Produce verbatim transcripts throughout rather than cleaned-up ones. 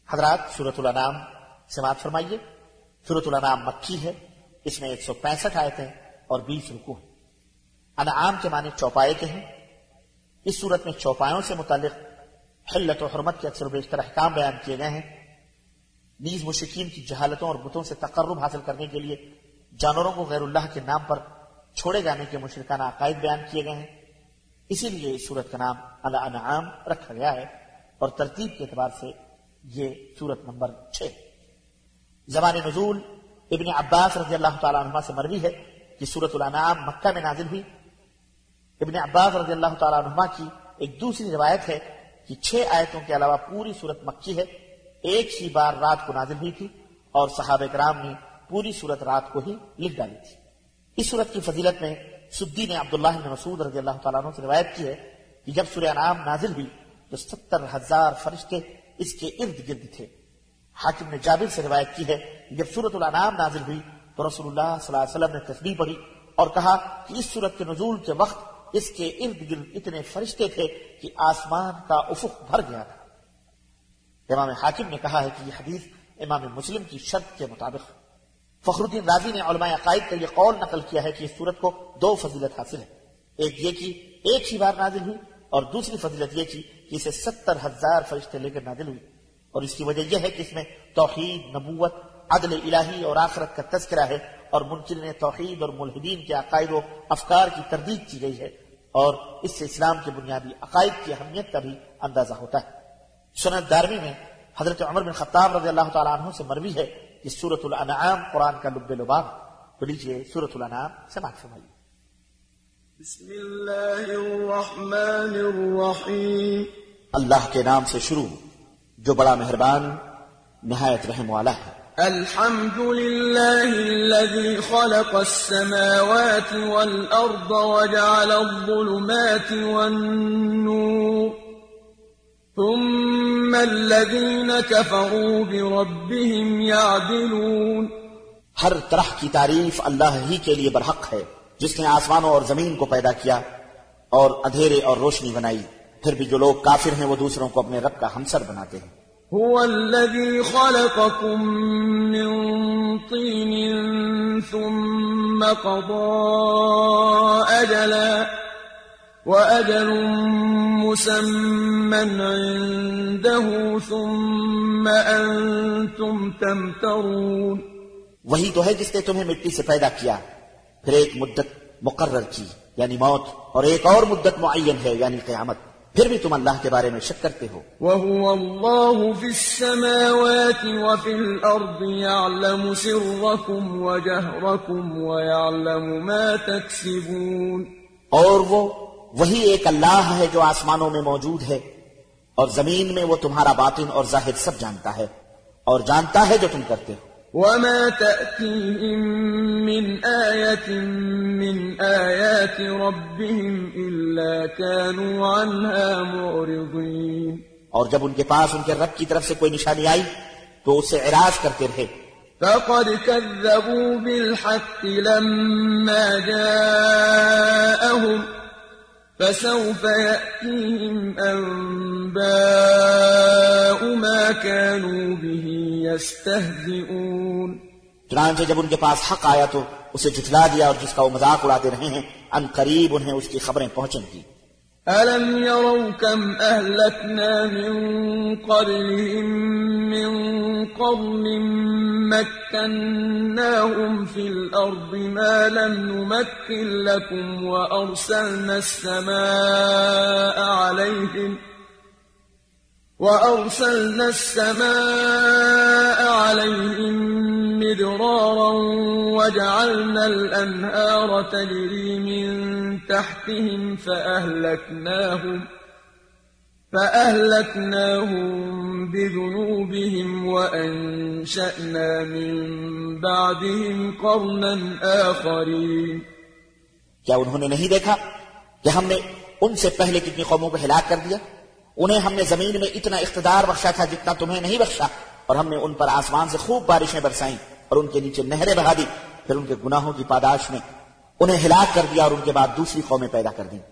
حضرات سورۃ الانعام سماعت فرمائیے. سورۃ الانعام مکی ہے. اس میں ایک سو پینسٹھ آیتیں اور بیس رکوع ہیں. انعام کے معنی چوپائے کے ہیں. اس صورت میں چوپایوں سے متعلق حلت و حرمت کے اکثر و بیشتر احکام بیان کیے گئے ہیں. نیز مشرکین کی جہالتوں اور بتوں سے تقرب حاصل کرنے کے لیے جانوروں کو غیر اللہ کے نام پر چھوڑے جانے کے مشرکانہ عقائد بیان کیے گئے ہیں. اسی لیے اس سورت کا نام الانعام رکھا گیا ہے اور ترتیب کے اعتبار سے یہ سورت نمبر چھ. زمان نزول ابن عباس رضی اللہ تعالیٰ عنہ سے مروی ہے کہ سورت الانعام مکہ میں نازل ہوئی. ابن عباس رضی اللہ تعالیٰ عنہ کی ایک دوسری روایت ہے کہ چھ آیتوں کے علاوہ پوری سورت مکی ہے. ایک ہی بار رات کو نازل ہوئی تھی اور صحابہ کرام نے پوری سورت رات کو ہی لکھ ڈالی تھی. اس سورت کی فضیلت میں سدی نے عبداللہ بن مسعود رضی اللہ تعالیٰ عنہ سے روایت کی ہے کہ جب سورہ انعام نازل ہوئی تو ستر ہزار فرشتے اس کے ارد گرد تھے. حاکم نے جابر سے روایت کی ہے کہ جب سورۃ الانعام نازل ہوئی تو رسول اللہ صلی اللہ علیہ وسلم نے تسبیح پڑھی اور کہا کہ اس سورت کے نزول کے وقت اس کے ارد گرد اتنے فرشتے تھے کہ آسمان کا افق بھر گیا تھا. امام حاکم نے کہا ہے کہ یہ حدیث امام مسلم کی شرط کے مطابق. فخر الدین رازی نے علماء عقائد کا یہ قول نقل کیا ہے کہ اس سورت کو دو فضیلت حاصل ہے. ایک یہ کہ ایک ہی بار نازل ہوئی اور دوسری فضیلت یہ کہ اسے ستر ہزار فرشتے لے کر نازل ہوئی. اور اس کی وجہ یہ ہے کہ اس میں توحید، نبوت، عدل الہی اور آخرت کا تذکرہ ہے اور منکرین توحید اور ملحدین کے عقائد و افکار کی تردید کی گئی ہے اور اس سے اسلام کے بنیادی عقائد کی اہمیت کا بھی اندازہ ہوتا ہے. سنن دارمی میں حضرت عمر بن خطاب رضی اللہ تعالیٰ عنہ سے مروی ہے کہ سورۃ الانعام قرآن کا لب لباب. تو لیجیے سورۃ الانعام سماعت فرمائیے. بسم اللہ الرحمن الرحیم. اللہ کے نام سے شروع جو بڑا مہربان نہایت رحم والا ہے. الحمد للہ الذي خلق السماوات والأرض وجعل الظلمات والنور ثم الذين كفروا بربهم يعدلون. ہر طرح کی تعریف اللہ ہی کے لیے برحق ہے جس نے آسمانوں اور زمین کو پیدا کیا اور اندھیرے اور روشنی بنائی. پھر بھی جو لوگ کافر ہیں وہ دوسروں کو اپنے رب کا ہمسر بناتے ہیں. هو الذي خلقكم من طين ثم قضى أجلا وأجل مسمى عنده ثم أنتم تمترون. وہی تو ہے جس نے تمہیں مٹی سے پیدا کیا پھر ایک مدت مقرر کی یعنی موت اور ایک اور مدت معین ہے یعنی قیامت. پھر بھی تم اللہ کے بارے میں شک کرتے ہو. وَهُوَ اللَّهُ فِي السَّمَاوَاتِ وَفِي الْأَرْضِ يَعْلَمُ سِرَّكُمْ وَجَهْرَكُمْ وَيَعْلَمُ مَا تَكْسِبُونَ. اور وہ وہی ایک اللہ ہے جو آسمانوں میں موجود ہے اور زمین میں وہ تمہارا باطن اور ظاہر سب جانتا ہے اور جانتا ہے جو تم کرتے ہو. وَمَا تَأْتِيهِم مِّنْ آيَةٍ مِّنْ آيَاتِ رَبِّهِمْ إِلَّا كَانُوا عَنْهَا مُعْرِضِينَ. اور جب ان کے پاس ان کے رب کی طرف سے کوئی نشانی آئی تو اسے اعراض کرتے رہے. فَقَدْ كَذَّبُوا بِالْحَقِّ لَمَّا جَاءَهُمْ فَسَوْفَ يَأْتِيهِمْ أَنبَاءُ مَا كَانُوا بِهِ يَسْتَهْزِئُونَ. چنانچہ جب ان کے پاس حق آیا تو اسے جھٹلا دیا اور جس کا وہ مذاق اڑاتے رہے ہیں ان قریب انہیں اس کی خبریں پہنچیں گی. أَلَمْ يَرَوْا كَمْ أَهْلَكْنَا مِنْ قَبْلِهِمْ مِنْ قَرْنٍ مَكَّنَّاهُمْ فِي الْأَرْضِ مَا لَمْ نُمَكِّنْ لَكُمْ وَأَرْسَلْنَا السَّمَاءَ عَلَيْهِمْ وَأَرْسَلْنَا السَّمَاءَ عَلَيْهِمْ مِدْرَارًا وَجَعَلْنَا الْأَنْهَارَ تَجْرِي مِنْ تَحْتِهِمْ فَأَهْلَكْنَاهُمْ فَأَهْلَكْنَاهُمْ بِذُنُوبِهِمْ وَأَنشَأْنَا مِنْ بَعْدِهِمْ قَرْنًا آخَرِينَ. کیا انہوں نے نہیں دیکھا کہ ہم نے ان سے پہلے کتنی قوموں کو ہلاک کر دیا؟ انہیں ہم نے زمین میں اتنا اقتدار بخشا تھا جتنا تمہیں نہیں بخشا اور ہم نے ان پر آسمان سے خوب بارشیں برسائیں اور ان کے نیچے نہریں بہا دی. پھر ان کے گناہوں کی پاداش میں انہیں ہلاک کر دیا اور ان کے بعد دوسری قومیں پیدا کر دیں.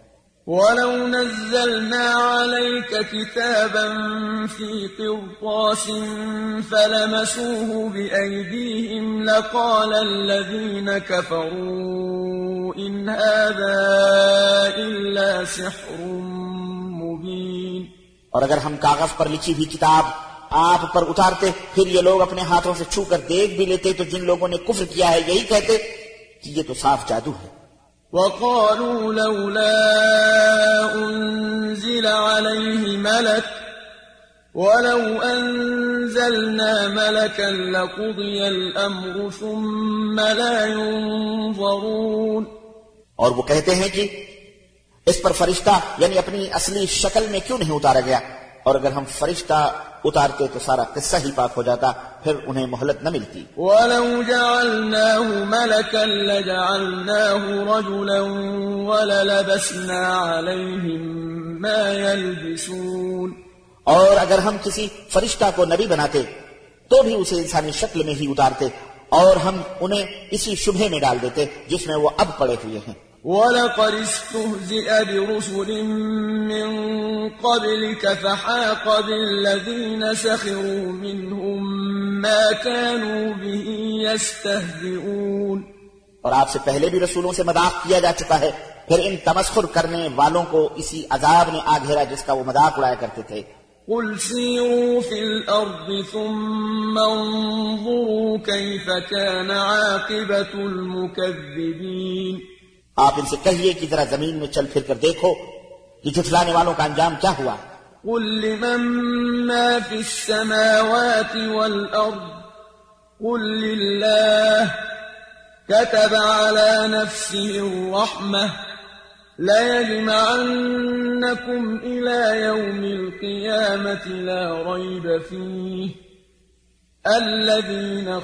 وَلَوْ نَزَّلْنَا عَلَيْكَ كِتَابًا فِي قِرْطَاسٍ فَلَمَسُوهُ بِأَيْدِيهِمْ لَقَالَ الَّذِينَ كَفَرُوا إِنْ هَذَا إِلَّا سِحْرٌ مُبِينٌ. اور اگر ہم کاغذ پر لکھی ہوئی کتاب آپ پر اتارتے پھر یہ لوگ اپنے ہاتھوں سے چھو کر دیکھ بھی لیتے تو جن لوگوں نے کفر کیا ہے یہی کہتے کہ یہ تو صاف جادو ہے. وَقَالُوا لَوْلَا أُنزِلَ عَلَيْهِ مَلَكٌ وَلَوْ أَنزَلْنَا مَلَكًا لَقُضِيَ الْأَمْرُ ثُمَّ لَا يُنظَرُونَ. اور وہ کہتے ہیں کہ اس پر فرشتہ یعنی اپنی اصلی شکل میں کیوں نہیں اتارا گیا، اور اگر ہم فرشتہ اتارتے تو سارا قصہ ہی پاک ہو جاتا، پھر انہیں مہلت نہ ملتی. وَلَوْ جَعَلْنَاهُ مَلَكًا لَجَعَلْنَاهُ رَجُلًا وَلَلَبَسْنَا عَلَيْهِمْ مَا يَلْبِسُونَ. اور اگر ہم کسی فرشتہ کو نبی بناتے تو بھی اسے انسانی شکل میں ہی اتارتے اور ہم انہیں اسی شبہے میں ڈال دیتے جس میں وہ اب پڑے ہوئے ہیں. وَلَقَدِ اسْتُهْزِئَ بِرُسُلٍ مِّن قَبْلِكَ فَحَاقَ بِالَّذِينَ سَخِرُوا مِنْهُم مَّا كَانُوا بِهِ يَسْتَهْزِئُونَ. اور آپ سے پہلے بھی رسولوں سے مذاق کیا جا چکا ہے، پھر ان تمسخر کرنے والوں کو اسی عذاب نے آ گھیرا جس کا وہ مذاق اڑایا کرتے تھے. قُلْ سِيرُوا فِي الْأَرْضِ ثُمَّ انظُرُوا كَيْفَ كَانَ عَاقِبَةُ الْمُكَذِّبِينَ. آپ ان سے کہیے کہ ذرا زمین میں چل پھر کر دیکھو کہ جھٹلانے والوں کا انجام کیا ہوا. قُل لِّمَن مَّا فِي السَّمَاوَاتِ وَالْأَرْضِ قُل لِّلَّهِ كَتَبَ عَلَى نَفْسِهِ الرَّحْمَةَ لَيَجْمَعَنَّكُمْ إِلَىٰ يَوْمِ الْقِيَامَةِ لَا رَيْبَ فِيهِ الَّذِينَ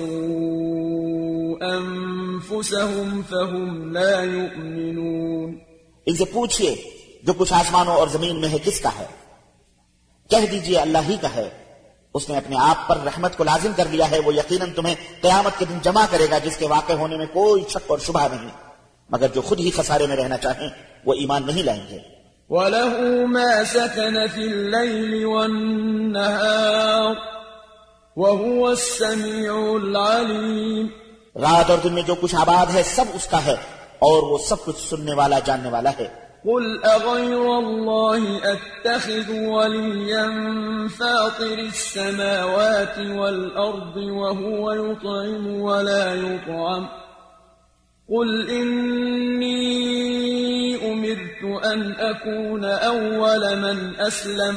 خَسِرُوا أَنفُسَهُمْ فَهُمْ لَا يُؤْمِنُونَ. ان سے پوچھئے جو کچھ آسمانوں اور زمین میں ہے کس کا ہے؟ کہہ دیجئے اللہ ہی کا ہے. اس نے اپنے آپ پر رحمت کو لازم کر لیا ہے. وہ یقیناً تمہیں قیامت کے دن جمع کرے گا جس کے واقع ہونے میں کوئی شک اور شبہ نہیں، مگر جو خود ہی خسارے میں رہنا چاہیں وہ ایمان نہیں لائیں گے. وَلَهُ مَا سَكَنَ فِي اللَّيْلِ وَالنَّهَارِ وَهُوَ السَّمِيعُ الْعَلِيمُ. رات اور دن میں جو کچھ آباد ہے سب اس کا ہے اور وہ سب کچھ سننے والا جاننے والا ہے. قُلْ أَغَيْرَ اللَّهِ أَتَّخِذُ وَلِيًّا فَاطِرِ السَّمَاوَاتِ وَالْأَرْضِ وَهُوَ يُطْعِمُ وَلَا يُطْعَمُ قُلْ إِنِّي أُمِرْتُ أَنْ أَكُونَ أَوَّلَ مَنْ أَسْلَمَ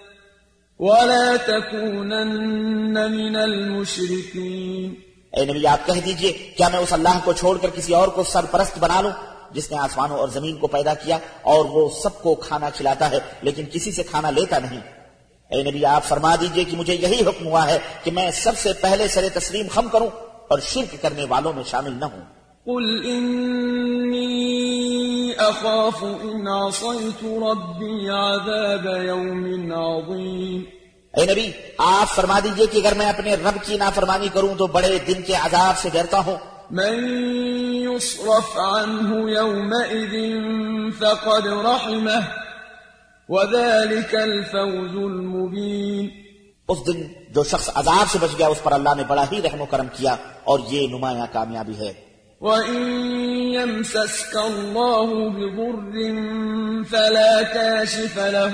وَلَا تَكُونَنَّ مِنَ الْمُشْرِكِينَ. اے نبی آپ کہہ دیجئے کیا میں اس اللہ کو چھوڑ کر کسی اور کو سرپرست بنا لوں جس نے آسمانوں اور زمین کو پیدا کیا اور وہ سب کو کھانا کھلاتا ہے لیکن کسی سے کھانا لیتا نہیں. اے نبی آپ فرما دیجئے کہ مجھے یہی حکم ہوا ہے کہ میں سب سے پہلے سر تسلیم خم کروں اور شرک کرنے والوں میں شامل نہ ہوں. قُلْ إِنِّي أَخَافُ إِنْ عَصَيْتُ رَبِّي عَذَابَ يَوْمٍ عَظِيمٍ. اے نبی آپ فرما دیجئے کہ اگر میں اپنے رب کی نافرمانی کروں تو بڑے دن کے عذاب سے ڈرتا ہوں. مَن يُصْرَفْ عَنْهُ يَوْمَئِذٍ فَقَدْ رَحِمَهُ وَذَلِكَ الْفَوْزُ الْمُبِينُ. اس دن جو شخص عذاب سے بچ گیا اس پر اللہ نے بڑا ہی رحم و کرم کیا اور یہ نمایاں کامیابی ہے. وَإِن يَمْسَسْكَ اللَّهُ بِضُرٍّ فَلَا كَاشِفَ لَهُ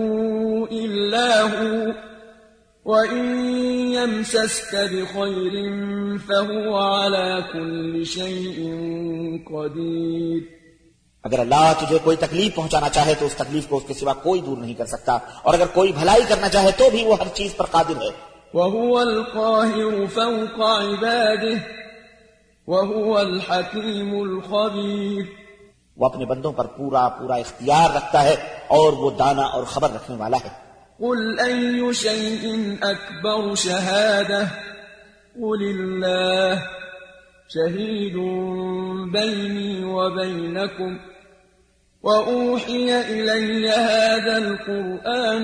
إِلَّا هُوَ وَإِن يَمْسَسْكَ بِخَيْرٍ فَهُوَ عَلَى كُلِّ شَيْءٍ قَدِيرٌ. اگر اللہ تجھے کوئی تکلیف پہنچانا چاہے تو اس تکلیف کو اس کے سوا کوئی دور نہیں کر سکتا، اور اگر کوئی بھلائی کرنا چاہے تو بھی وہ ہر چیز پر قادر ہے. وَهُوَ الْقَاهِرُ فَوْقَ عِبَادِهِ وَهُوَ الْحَكِيمُ الْخَبِيرُ. وہ اپنے بندوں پر پورا پورا اختیار رکھتا ہے اور وہ دانا اور خبر رکھنے والا ہے. قُلْ أَيُّ شَيْءٍ أَكْبَرُ شَهَادَةً قُلِ اللَّهُ شَهِيدٌ بَيْنِي وَبَيْنَكُمْ وَأُوحِيَ إِلَيَّ هَذَا الْقُرْآنُ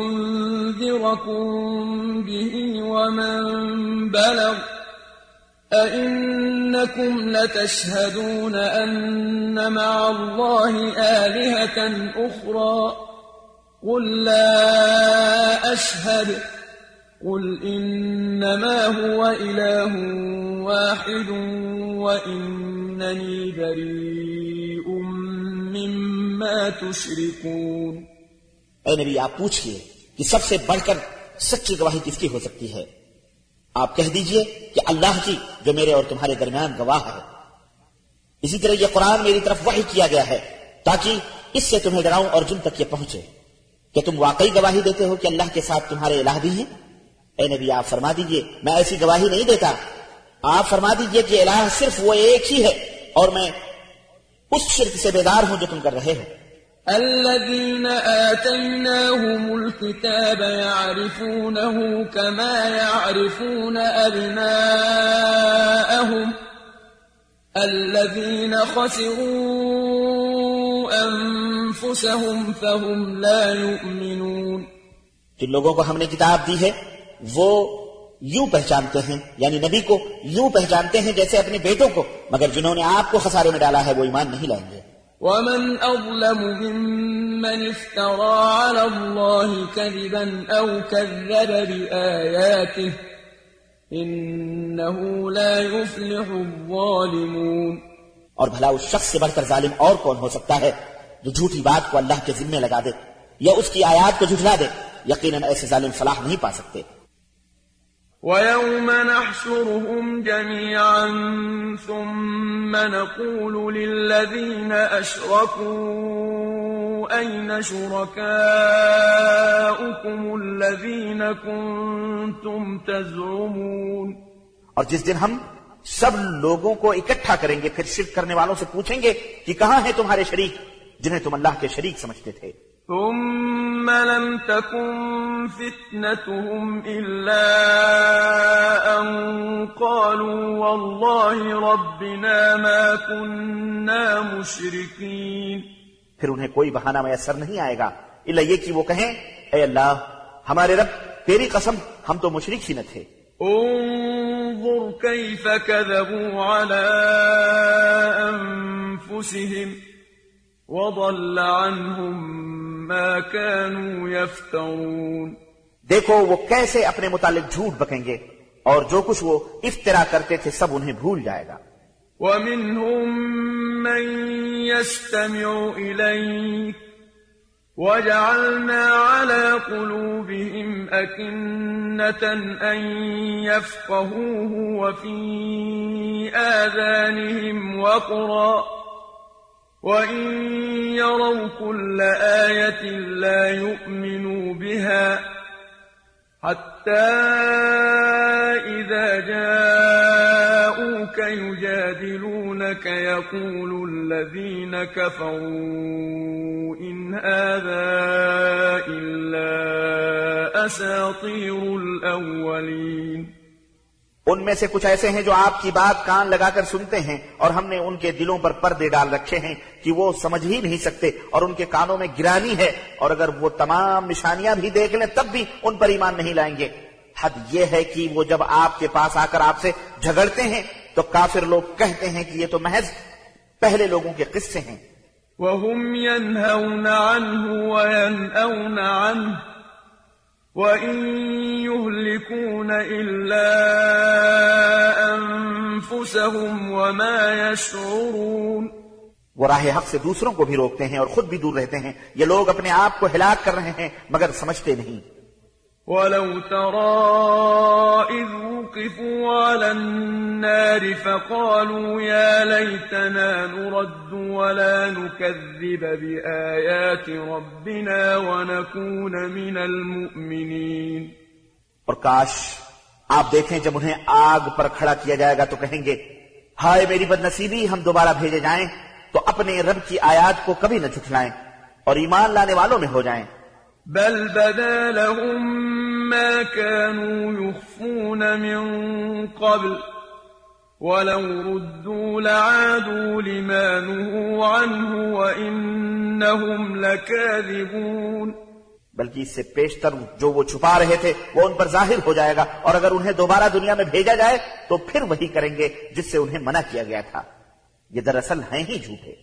لِأُنذِرَكُم بِهِ وَمَن بَلَغَ أَإِنَّكُمْ لَتَشْهَدُونَ أَنَّ مَعَ اللَّهِ آلِهَةً أُخْرَى قُل لَّا أَشْهَدُ قُلْ إِنَّمَا هُوَ إِلَٰهٌ وَاحِدٌ وَإِنَّنِي بَرِيءٌ مِّمَّا تُشْرِكُونَ۔ اے نبی آپ پوچھئے کہ سب سے بڑھ کر سچی گواہی کس کی ہو سکتی ہے؟ آپ کہہ دیجئے کہ اللہ کی، جو میرے اور تمہارے درمیان گواہ ہے۔ اسی طرح یہ قرآن میری طرف وحی کیا گیا ہے تاکہ اس سے تمہیں ڈراؤں اور جن تک یہ پہنچے۔ کہ تم واقعی گواہی دیتے ہو کہ اللہ کے ساتھ تمہارے الہ بھی ہیں؟ اے نبی آپ فرما دیجئے میں ایسی گواہی نہیں دیتا۔ آپ فرما دیجئے کہ الہ صرف وہ ایک ہی ہے اور میں اس شرک سے بیدار ہوں جو تم کر رہے ہو۔ الذين آتيناهم الكتاب يعرفونه كما يعرفون أبناءهم الذين خسروا أنفسهم فهم لا يؤمنون۔ جن لوگوں کو ہم نے کتاب دی ہے وہ یوں پہچانتے ہیں، یعنی نبی کو یوں پہچانتے ہیں جیسے اپنے بیٹوں کو، مگر جنہوں نے آپ کو خسارے میں ڈالا ہے وہ ایمان نہیں لائیں گے۔ ومن أظلم ممن افترى على الله كذبا أو كذب بآياته إنه لا يفلح الظالمون۔ اور بھلا اس شخص سے بڑھ کر ظالم اور کون ہو سکتا ہے جو جھوٹی بات کو اللہ کے ذمے لگا دے یا اس کی آیات کو جھٹلا دے؟ یقیناً ایسے ظالم فلاح نہیں پا سکتے۔ وَيَوْمَ نَحْشُرُهُمْ جَمِيعًا ثُمَّ نَقُولُ لِلَّذِينَ أَشْرَكُوا أَيْنَ شُرَكَاؤُكُمُ الَّذِينَ كُنتُمْ تَزْعُمُونَ۔ اور جس دن ہم سب لوگوں کو اکٹھا کریں گے پھر شرک کرنے والوں سے پوچھیں گے کہ کہاں ہیں تمہارے شریک جنہیں تم اللہ کے شریک سمجھتے تھے؟ ثم لم تكن فتنتهم إلا أن قالوا والله ربنا ما كنا مشركين۔ پھر انہیں کوئی بہانہ میسر نہیں آئے گا الا یہ کہ وہ کہیں اے اللہ ہمارے رب تیری قسم ہم تو مشرک ہی نہ تھے۔ انظر كيف كذبوا على أنفسهم وضل عنهم ما كانوا يفترون۔ دیکھو وہ کیسے اپنے متعلق جھوٹ بکیں گے اور جو کچھ وہ افترا کرتے تھے سب انہیں بھول جائے گا۔ ومنهم من يستمع إليك وجعلنا على قلوبهم أكنة أن يفقهوه وفي آذانهم وقرا وَإِن يَرَوْا كُلَّ آيَةٍ لَّا يُؤْمِنُوا بِهَا حَتَّىٰ إِذَا جَاءُوكَ يُجَادِلُونَكَ يَقُولُ الَّذِينَ كَفَرُوا إِنْ هَٰذَا إِلَّا أَسَاطِيرُ الْأَوَّلِينَ۔ ان میں سے کچھ ایسے ہیں جو آپ کی بات کان لگا کر سنتے ہیں اور ہم نے ان کے دلوں پر پردے ڈال رکھے ہیں کہ وہ سمجھ ہی نہیں سکتے اور ان کے کانوں میں گرانی ہے، اور اگر وہ تمام نشانیاں بھی دیکھ لیں تب بھی ان پر ایمان نہیں لائیں گے۔ حد یہ ہے کہ وہ جب آپ کے پاس آ کر آپ سے جھگڑتے ہیں تو کافر لوگ کہتے ہیں کہ یہ تو محض پہلے لوگوں کے قصے ہیں۔ وَهُمْ يَنْهَوْنَ عَنْهُ وَيَنْأَوْنَ عَنْهُ وَإِن يُهْلِكُونَ إِلَّا أَنفُسَهُمْ وَمَا يَشْعُرُونَ۔ وہ راہ حق سے دوسروں کو بھی روکتے ہیں اور خود بھی دور رہتے ہیں۔ یہ لوگ اپنے آپ کو ہلاک کر رہے ہیں مگر سمجھتے نہیں۔ وَلَوْ تَرَىٰ إِذْ وُقِفُوا عَلَى النَّارِ فَقَالُوا يَا لَيْتَنَا نُرَدُّ وَلَا نُكَذِّبَ بِآيَاتِ رَبِّنَا وَنَكُونَ مِنَ الْمُؤْمِنِينَ۔ اور کاش آپ دیکھیں جب انہیں آگ پر کھڑا کیا جائے گا تو کہیں گے ہائے میری بدنصیبی، ہم دوبارہ بھیجے جائیں تو اپنے رب کی آیات کو کبھی نہ جھٹلائیں اور ایمان لانے والوں میں ہو جائیں۔ بل بدا لهم ما كانوا يخفون من قبل ولو ردوا لعادوا لما نهوا عنه وإنهم لكاذبون۔ بلکہ اس سے پیشتر جو وہ چھپا رہے تھے وہ ان پر ظاہر ہو جائے گا، اور اگر انہیں دوبارہ دنیا میں بھیجا جائے تو پھر وہی کریں گے جس سے انہیں منع کیا گیا تھا۔ یہ دراصل ہیں ہی جھوٹے۔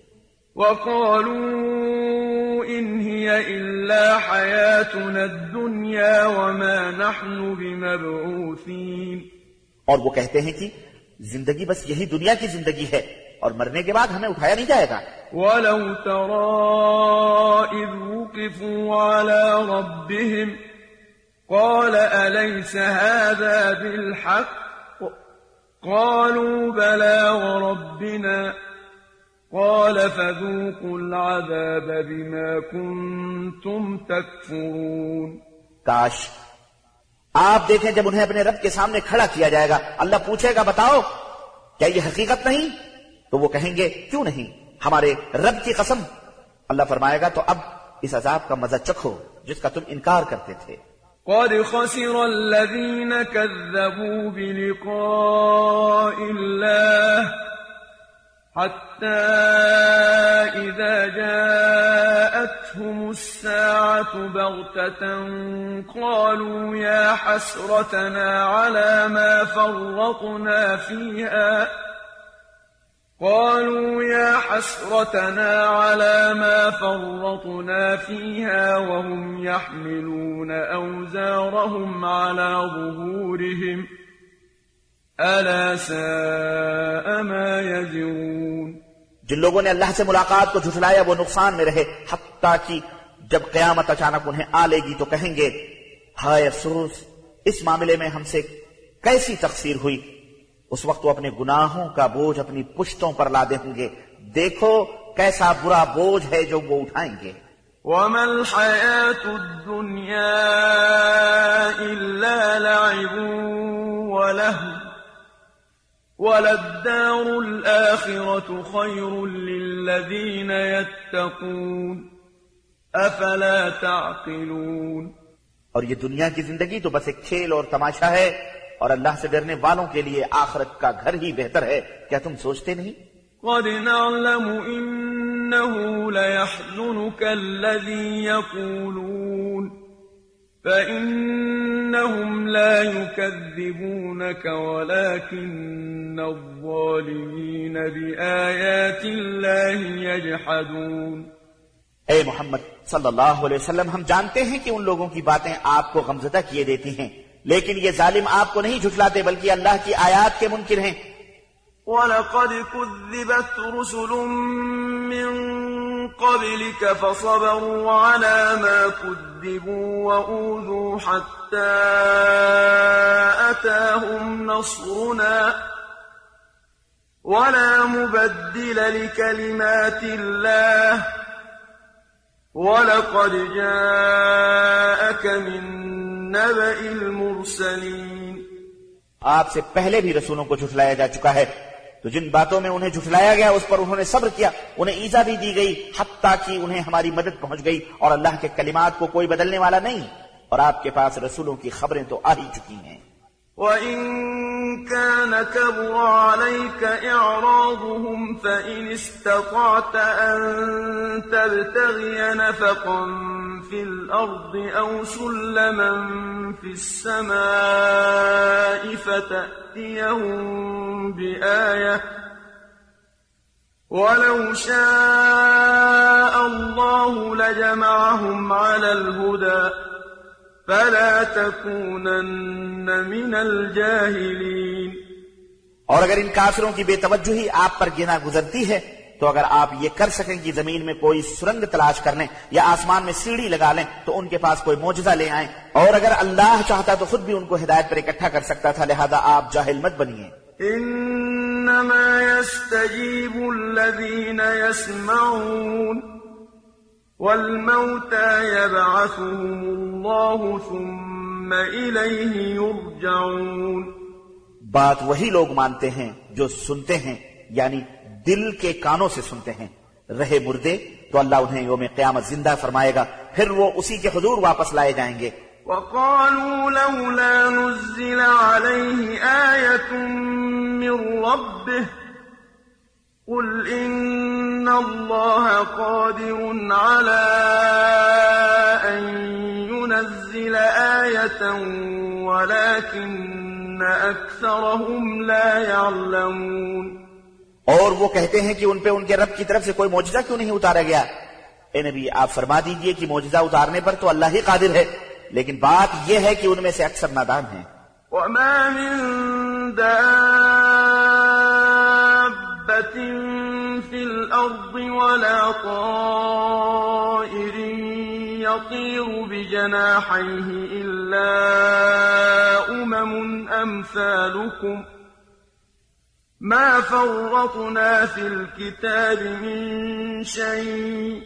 وَقَالُوا إِنْ هِيَ إِلَّا حَيَاتُنَا الدُّنْيَا وَمَا نَحْنُ بِمَبْعُوثِينَ، اور وہ کہتے ہیں کہ زندگی بس یہی دنیا کی زندگی ہے اور مرنے کے بعد ہمیں اٹھایا نہیں جائے گا۔ وَلَوْ تَرَىٰ إِذْ وُقِفُوا عَلَىٰ رَبِّهِمْ قَالَ أَلَيْسَ هَٰذَا بِالْحَقِّ قَالُوا بَلَىٰ وَرَبِّنَا قَالَ فَذُوقُوا الْعَذَابَ بِمَا كُنتُمْ تَكْفُرُونَ۔ کاش آپ دیکھیں جب انہیں اپنے رب کے سامنے کھڑا کیا جائے گا، اللہ پوچھے گا بتاؤ کیا یہ حقیقت نہیں؟ تو وہ کہیں گے کیوں نہیں، ہمارے رب کی قسم۔ اللہ فرمائے گا تو اب اس عذاب کا مزہ چکھو جس کا تم انکار کرتے تھے۔ قد خسر الذين كذبوا بلقاء الله حتى إذا جاءتهم الساعة بغتة قالوا يا حسرتنا على ما فرطنا فيها قالوا يا حسرتنا على ما فرطنا فيها وهم يحملون أوزارهم على ظهورهم ألا ساء ما يزرون۔ جن لوگوں نے اللہ سے ملاقات کو جھٹلایا وہ نقصان میں رہے، حتیٰ کہ جب قیامت اچانک انہیں آ لے گی تو کہیں گے ہائے افسوس، اس معاملے میں ہم سے کیسی تقصیر ہوئی۔ اس وقت وہ اپنے گناہوں کا بوجھ اپنی پشتوں پر لادے ہوں گے، دیکھو کیسا برا بوجھ ہے جو وہ اٹھائیں گے۔ وَمَا الْحَيَاةُ الدُّنْيَا إِلَّا لَعِبٌ وَلَهْوٌ وَلَلدَّارُ الْآخِرَةُ خَيْرٌ لِّلَّذِينَ يَتَّقُونَ أَفَلَا تَعْقِلُونَ۔ اور یہ دنیا کی زندگی تو بس ایک کھیل اور تماشا ہے، اور اللہ سے ڈرنے والوں کے لیے آخرت کا گھر ہی بہتر ہے، کیا تم سوچتے نہیں؟ قد نعلم إنه ليحزنك الذي يقولون فإنهم لا يكذبونك ولكن الظالمين بآيات الله يجحدون۔ اے محمد صلی اللہ علیہ وسلم، ہم جانتے ہیں کہ ان لوگوں کی باتیں آپ کو غمزدہ کیے دیتی ہیں، لیکن یہ ظالم آپ کو نہیں جھٹلاتے بلکہ اللہ کی آیات کے منکر ہیں۔ وَلَقَدْ كُذِّبَتْ رُسُلٌ مِّن قَبْلِكَ فَصَبَرُوا عَلَىٰ مَا كُذِّبُوا وَأُوذُوا حَتَّىٰ أَتَاهُمْ نَصْرُنَا وَلَا مُبَدِّلَ لِكَلِمَاتِ اللَّهِ وَلَقَدْ جَاءَكَ مِن نَبَإِ الْمُرْسَلِينَ۔ آپ سے پہلے بھی رسولوں کو جھٹلایا جا چکا ہے، تو جن باتوں میں انہیں جھٹلایا گیا اس پر انہوں نے صبر کیا، انہیں ایذا بھی دی گئی حتیٰ کہ انہیں ہماری مدد پہنچ گئی، اور اللہ کے کلمات کو کوئی بدلنے والا نہیں، اور آپ کے پاس رسولوں کی خبریں تو آ ہی چکی ہیں۔ وَإِن كَانَ كَبُرَ عَلَيْكَ إِعْرَاضُهُمْ فَإِنِ اسْتَطَعْتَ أَن تَبْتَغِيَ نَفَقًا فِي الْأَرْضِ أَوْ سُلَّمًا فِي السَّمَاءِ فَتَأْتِيَهُم بِآيَةٍ وَلَوْ شَاءَ اللَّهُ لَجَمَعَهُمْ عَلَى الْهُدَىٰ فَلَا تَكُونَنَّ مِنَ الْجَاهِلِينَ۔ اور اگر ان کافروں کی بے توجہی آپ پر گنا گزرتی ہے تو اگر آپ یہ کر سکیں کہ زمین میں کوئی سرنگ تلاش کر لیں یا آسمان میں سیڑھی لگا لیں تو ان کے پاس کوئی معجزہ لے آئیں، اور اگر اللہ چاہتا تو خود بھی ان کو ہدایت پر اکٹھا کر سکتا تھا، لہذا آپ جاہل مت بنیے۔ انما يستجيب الذين يسمعون والموتى يبعثهم الله ثم إليه يرجعون۔ بات وہی لوگ مانتے ہیں جو سنتے ہیں، یعنی دل کے کانوں سے سنتے ہیں، رہے مردے تو اللہ انہیں یوم قیامت زندہ فرمائے گا، پھر وہ اسی کے حضور واپس لائے جائیں گے۔ وقالوا لولا نزل عليه آية من ربه قل إن الله قادر على أن لننزل آية ولكن أكثرهم لا يعلمون. اور وہ کہتے ہیں کہ ان پہ ان کے رب کی طرف سے کوئی معجزہ کیوں نہیں اتارا گیا. اے نبی آپ فرما دیجئے کہ معجزہ اتارنے پر تو اللہ ہی قادر ہے، لیکن بات یہ ہے کہ ان میں سے اکثر نادان ہیں. وما من دابة في الأرض ولا طائر يطير بجناحيه إلا أمم أمثالكم ما فرطنا في الكتاب من شيء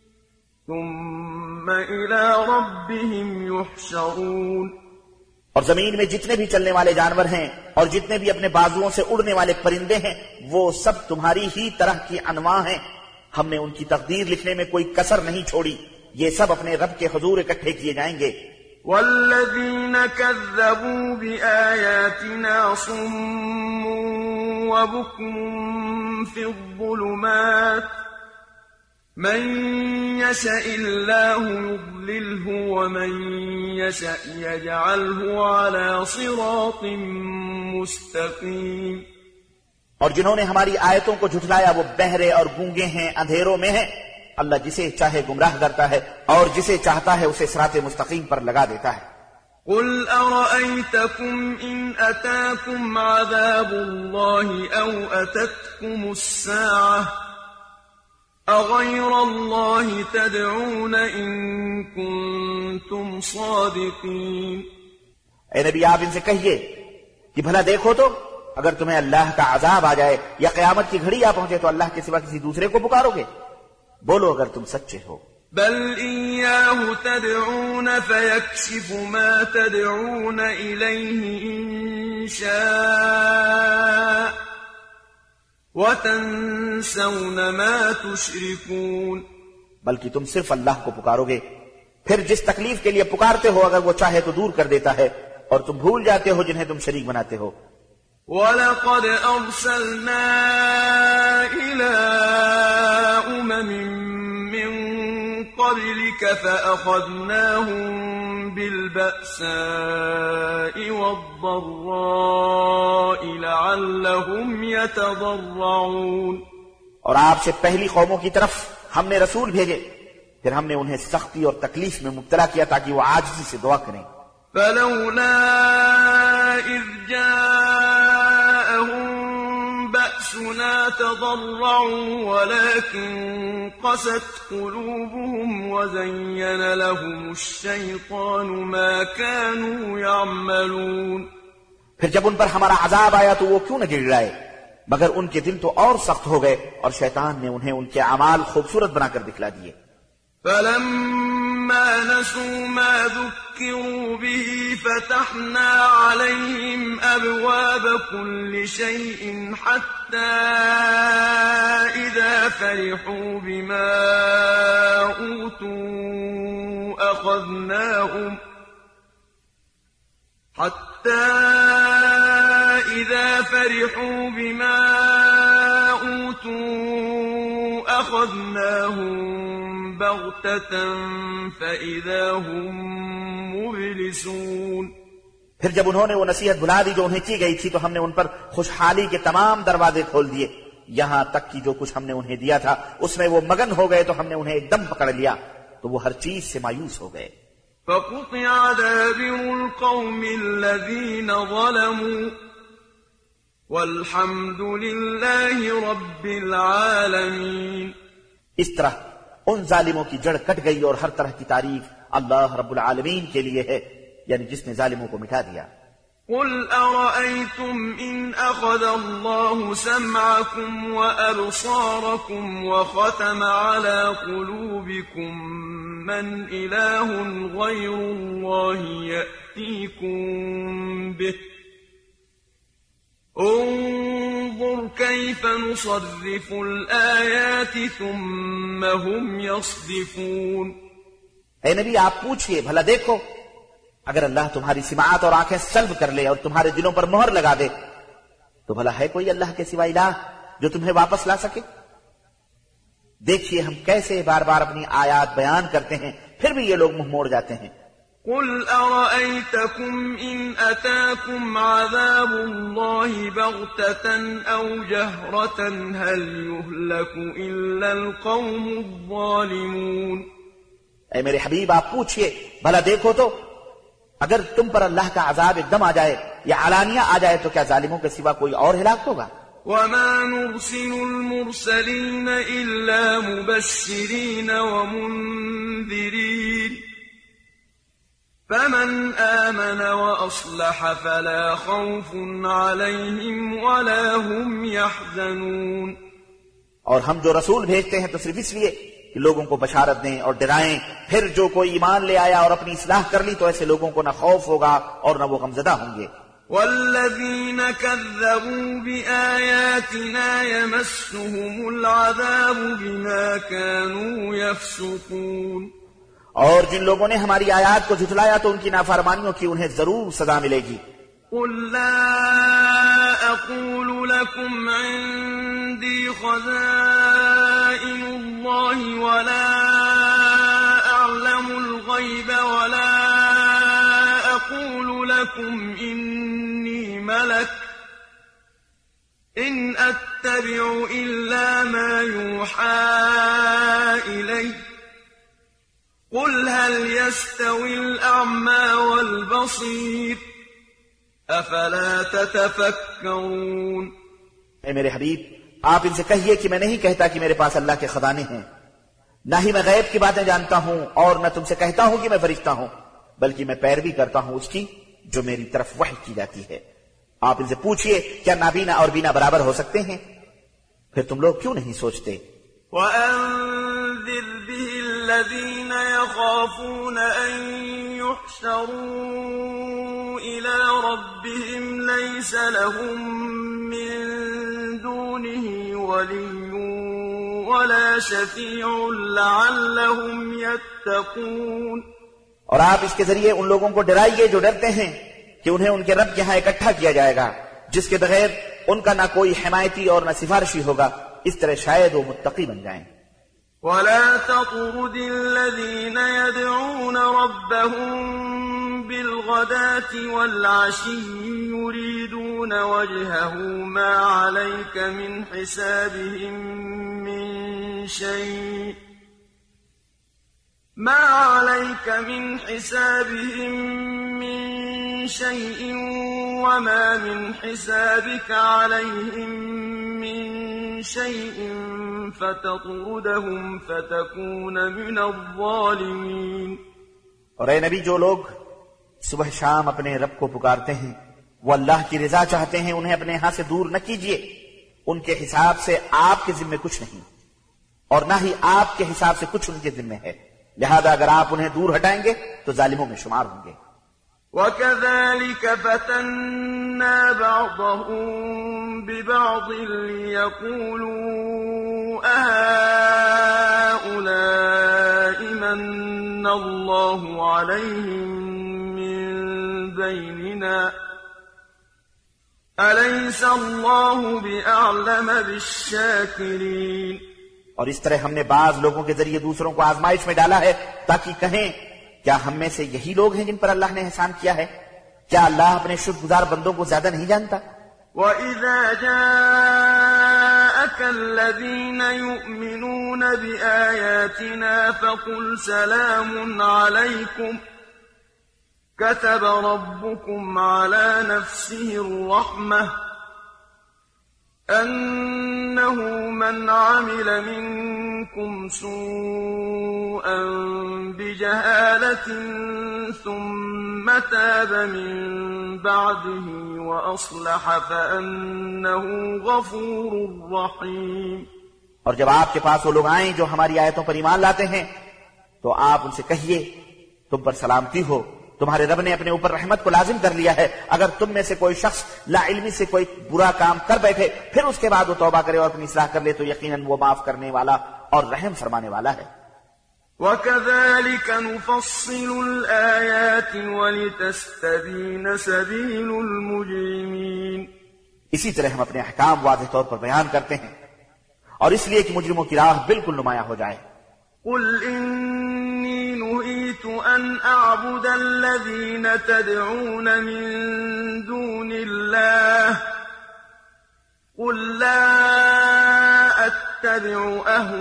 ثم إلى ربهم يحشرون. اور زمین میں جتنے بھی چلنے والے جانور ہیں اور جتنے بھی اپنے بازوؤں سے اڑنے والے پرندے ہیں وہ سب تمہاری ہی طرح کی انواع ہیں. ہم نے ان کی تقدیر لکھنے میں کوئی کسر نہیں چھوڑی. یہ سب اپنے رب کے حضور اکٹھے کیے جائیں گے. والذین کذبوا بآیاتنا صم وبکم فی الظلمات من يشاء الله يضلله ومن يشاء يجعله على صراط مستقيم. اور جنہوں نے ہماری آیتوں کو جھٹلایا وہ بہرے اور گونگے ہیں، اندھیروں میں ہیں. اللہ جسے چاہے گمراہ کرتا ہے اور جسے چاہتا ہے اسے صراط مستقیم پر لگا دیتا ہے. قل أرأيتكم إن أتاكم عذاب الله أو أتتكم الساعة أغير الله تدعون إن كنتم صادقين. اے نبی آپ ان سے کہیے کہ بھلا دیکھو تو اگر تمہیں اللہ کا عذاب آ جائے یا قیامت کی گھڑی آ پہنچے تو اللہ کے سوا کسی دوسرے کو پکارو گے؟ بولو اگر تم سچے ہو. بل إياه تدعون فيكشف ما تدعون إليه إن شاء وَتَنْسَوْنَ مَا تُشْرِكُونَ. بلکہ تم صرف اللہ کو پکارو گے، پھر جس تکلیف کے لیے پکارتے ہو اگر وہ چاہے تو دور کر دیتا ہے، اور تم بھول جاتے ہو جنہیں تم شریک بناتے ہو. وَلَقَدْ أَرْسَلْنَا إِلَىٰ أُمَمٍ مِّن قَبْلِكَ فَأَخَذْنَاهُم بِالْبَأْسَاءِ وَالضَّرَّاءِ لَعَلَّهُمْ يَتَضَرَّعُونَ. اور آپ سے پہلی قوموں کی طرف ہم نے رسول بھیجے، پھر ہم نے انہیں سختی اور تکلیف میں مبتلا کیا تاکہ وہ عاجزی سے دعا کریں. فَلَوْلَا إِذْ جَاءَهُم بَأْسُنَا تَضَرَّعُوا وَلَكِن قَسَتْ قُلُوبُهُمْ وَزَيَّنَ لَهُمُ الشَّيْطَانُ مَا كَانُوا يَعْمَلُونَ. پھر جب ان پر ہمارا عذاب آیا تو وہ کیوں نہ گڑگڑائے، مگر ان کے دل تو اور سخت ہو گئے اور شیطان نے انہیں ان کے اعمال خوبصورت بنا کر دکھلا دیے. فَلَمَّا نَسُوا مَا ذُكِّرُوا بِهِ فَتَحْنَا عَلَيْهِمْ أَبْوَابَ كُلِّ شَيْءٍ حَتَّى إِذَا فَرِحُوا بِمَا أُوتُوا أَخَذْنَاهُمْ حَتَّى إِذَا فَرِحُوا بِمَا أُوتُوا أَخَذْنَاهُمْ بَغْتَةً فَإِذَا هُمْ مُبْلِسُونَ. پھر جب انہوں نے وہ نصیحت بھلا دی جو انہیں کی گئی تھی تو ہم نے ان پر خوشحالی کے تمام دروازے کھول دیے، یہاں تک کہ جو کچھ ہم نے انہیں دیا تھا اس میں وہ مگن ہو گئے تو ہم نے انہیں ایک دم پکڑ لیا تو وہ ہر چیز سے مایوس ہو گئے. فَقُطِعَ دَابِرُ الْقَوْمِ الَّذِينَ ظَلَمُوا وَالْحَمْدُ لِلَّهِ رَبِّ الْعَالَمِينَ. اس طرح ان ظالموں کی جڑ کٹ گئی اور ہر طرح کی تعریف اللہ رب العالمین کے لیے ہے، یعنی جس نے ظالموں کو مٹا دیا. قل أرأيتم إن أخذ الله سمعكم وأبصاركم وختم على قلوبكم من إله غير الله يأتيكم به انظر كيف نصرف الآيات ثم هم يصدفون. اے نبی آپ پوچھئے بھلا دیکھو اگر اللہ تمہاری سماعت اور آنکھیں سلب کر لے اور تمہارے دلوں پر مہر لگا دے تو بھلا ہے کوئی اللہ کے سوا الہ جو تمہیں واپس لا سکے؟ دیکھیے ہم کیسے بار بار اپنی آیات بیان کرتے ہیں پھر بھی یہ لوگ منہ موڑ جاتے ہیں. قل أرأيتكم إن أتاكم عذاب الله بغتة أو جهرة هل يهلك إلا القوم الظالمون. اے میرے حبیب آپ پوچھئے بھلا دیکھو تو اگر تم پر اللہ کا عذاب ایک دم آ جائے یا علانیہ آ جائے تو کیا ظالموں کے سوا کوئی اور ہلاک ہوگا؟ وما نرسل المرسلين إلا مبشرين ومنذرين فمن آمن وأصلح فلا خوف عليهم ولا هم يحزنون. اور ہم جو رسول بھیجتے ہیں تو صرف اس لیے کہ لوگوں کو بشارت دیں اور ڈرائیں، پھر جو کوئی ایمان لے آیا اور اپنی اصلاح کر لی تو ایسے لوگوں کو نہ خوف ہوگا اور نہ وہ غمزدہ ہوں گے. والذين كذبوا بآياتنا يمسهم العذاب بما كانوا يفسقون. اور جن لوگوں نے ہماری آیات کو جھٹلایا تو ان کی نافرمانیوں کی انہیں ضرور سزا ملے گی. قل لا أقول لكم عندي خزائن الله ولا أعلم الغيب ولا أقول لكم إني ملك إن أتبع إلا ما يوحى إلي قل هل يستوي الأعمى والبصير أفلا تتفكرون. اے میرے حبیب آپ ان سے کہیے کہ میں نہیں کہتا کہ میرے پاس اللہ کے خزانے ہیں، نہ ہی میں غیب کی باتیں جانتا ہوں اور نہ تم سے کہتا ہوں کہ میں فرشتہ ہوں، بلکہ میں پیروی کرتا ہوں اس کی جو میری طرف وحی کی جاتی ہے. آپ ان سے پوچھئے کیا نابینا اور بینا برابر ہو سکتے ہیں؟ پھر تم لوگ کیوں نہیں سوچتے؟ وَأَنذِرْ بِهِ الَّذِينَ يَخَافُونَ أَن يُحْشَرُوا إِلَى رَبِّهِمْ لَيْسَ لَهُم مِّن دُونِهِ وَلِيٌّ وَلَا شَفِيعٌ لَعَلَّهُمْ يَتَّقُونَ. اور آپ اس کے ذریعے ان لوگوں کو ڈرائیے جو ڈرتے ہیں کہ انہیں ان کے رب کے ہاں اکٹھا کیا جائے گا جس کے بغیر ان کا نہ کوئی حمایتی اور نہ سفارشی ہوگا، اس طرح شاید وہ متقی بن جائیں. ولا تطرد الذين يدعون ربهم بالغداة والعشي يريدون وجهه ما عليك من حسابهم من شيء ما عليك من حسابهم من شيء وما من حسابك عليهم من شيء فتطردهم فتكون من الظالمين. اور اے نبی جو لوگ صبح شام اپنے رب کو پکارتے ہیں وہ اللہ کی رضا چاہتے ہیں انہیں اپنے ہاں سے دور نہ کیجیے، ان کے حساب سے آپ کے ذمے کچھ نہیں اور نہ ہی آپ کے حساب سے کچھ ان کے ذمے ہے، لہذا اگر آپ انہیں دور ہٹائیں گے تو ظالموں میں شمار ہوں گے. وَكَذَلِكَ فَتَنَّا بَعْضَهُم بِبَعْضٍ لِيَقُولُوا أَهَٰؤُلَاءِ مَنَّ اللَّهُ عَلَيْهِم مِّن بَيْنِنَا أَلَيْسَ اللَّهُ بِأَعْلَمَ بِالشَّاكِرِينَ. اور اس طرح ہم نے بعض لوگوں کے ذریعے دوسروں کو آزمائش میں ڈالا ہے تاکہ کہیں کیا ہم میں سے یہی لوگ ہیں جن پر اللہ نے احسان کیا ہے؟ کیا اللہ اپنے شکر گزار بندوں کو زیادہ نہیں جانتا؟ وَإِذَا جَاءَكَ الَّذِينَ يُؤْمِنُونَ بِآيَاتِنَا فَقُلْ سَلَامٌ عَلَيْكُمْ كَتَبَ رَبُّكُمْ عَلَى نَفْسِهِ الرَّحْمَةَ أَنَّهُ مَنْ عَمِلَ مِنكُمْ سُوءًا بِجَهَالَةٍ ثُمَّ تَابَ مِن بَعْدِهِ وَأَصْلَحَ فَأَنَّهُ غَفُورٌ رَّحِيمٌ. اور جب آپ کے پاس وہ لوگ آئیں جو ہماری آیتوں پر ایمان لاتے ہیں تو آپ ان سے کہیے تم پر سلامتی ہو، تمہارے رب نے اپنے اوپر رحمت کو لازم کر لیا ہے. اگر تم میں سے کوئی شخص لا علمی سے کوئی برا کام کر بیٹھے پھر اس کے بعد وہ توبہ کرے اور اپنی اصلاح کر لے تو یقیناً وہ معاف کرنے والا اور رحم فرمانے والا ہے. وَكَذَلِكَ نُفَصِّلُ الْآيَاتِ وَلِتَسْتَبِينَ سَبِيلُ الْمُجْرِمِينَ. اسی طرح ہم اپنے احکام واضح طور پر بیان کرتے ہیں اور اس لیے کہ مجرموں کی راہ بالکل نمایاں ہو جائے. قُلْ إِنِّي نُهِيتُ أمرت أن أعبد الذين تدعون من دون الله قل لا أتبع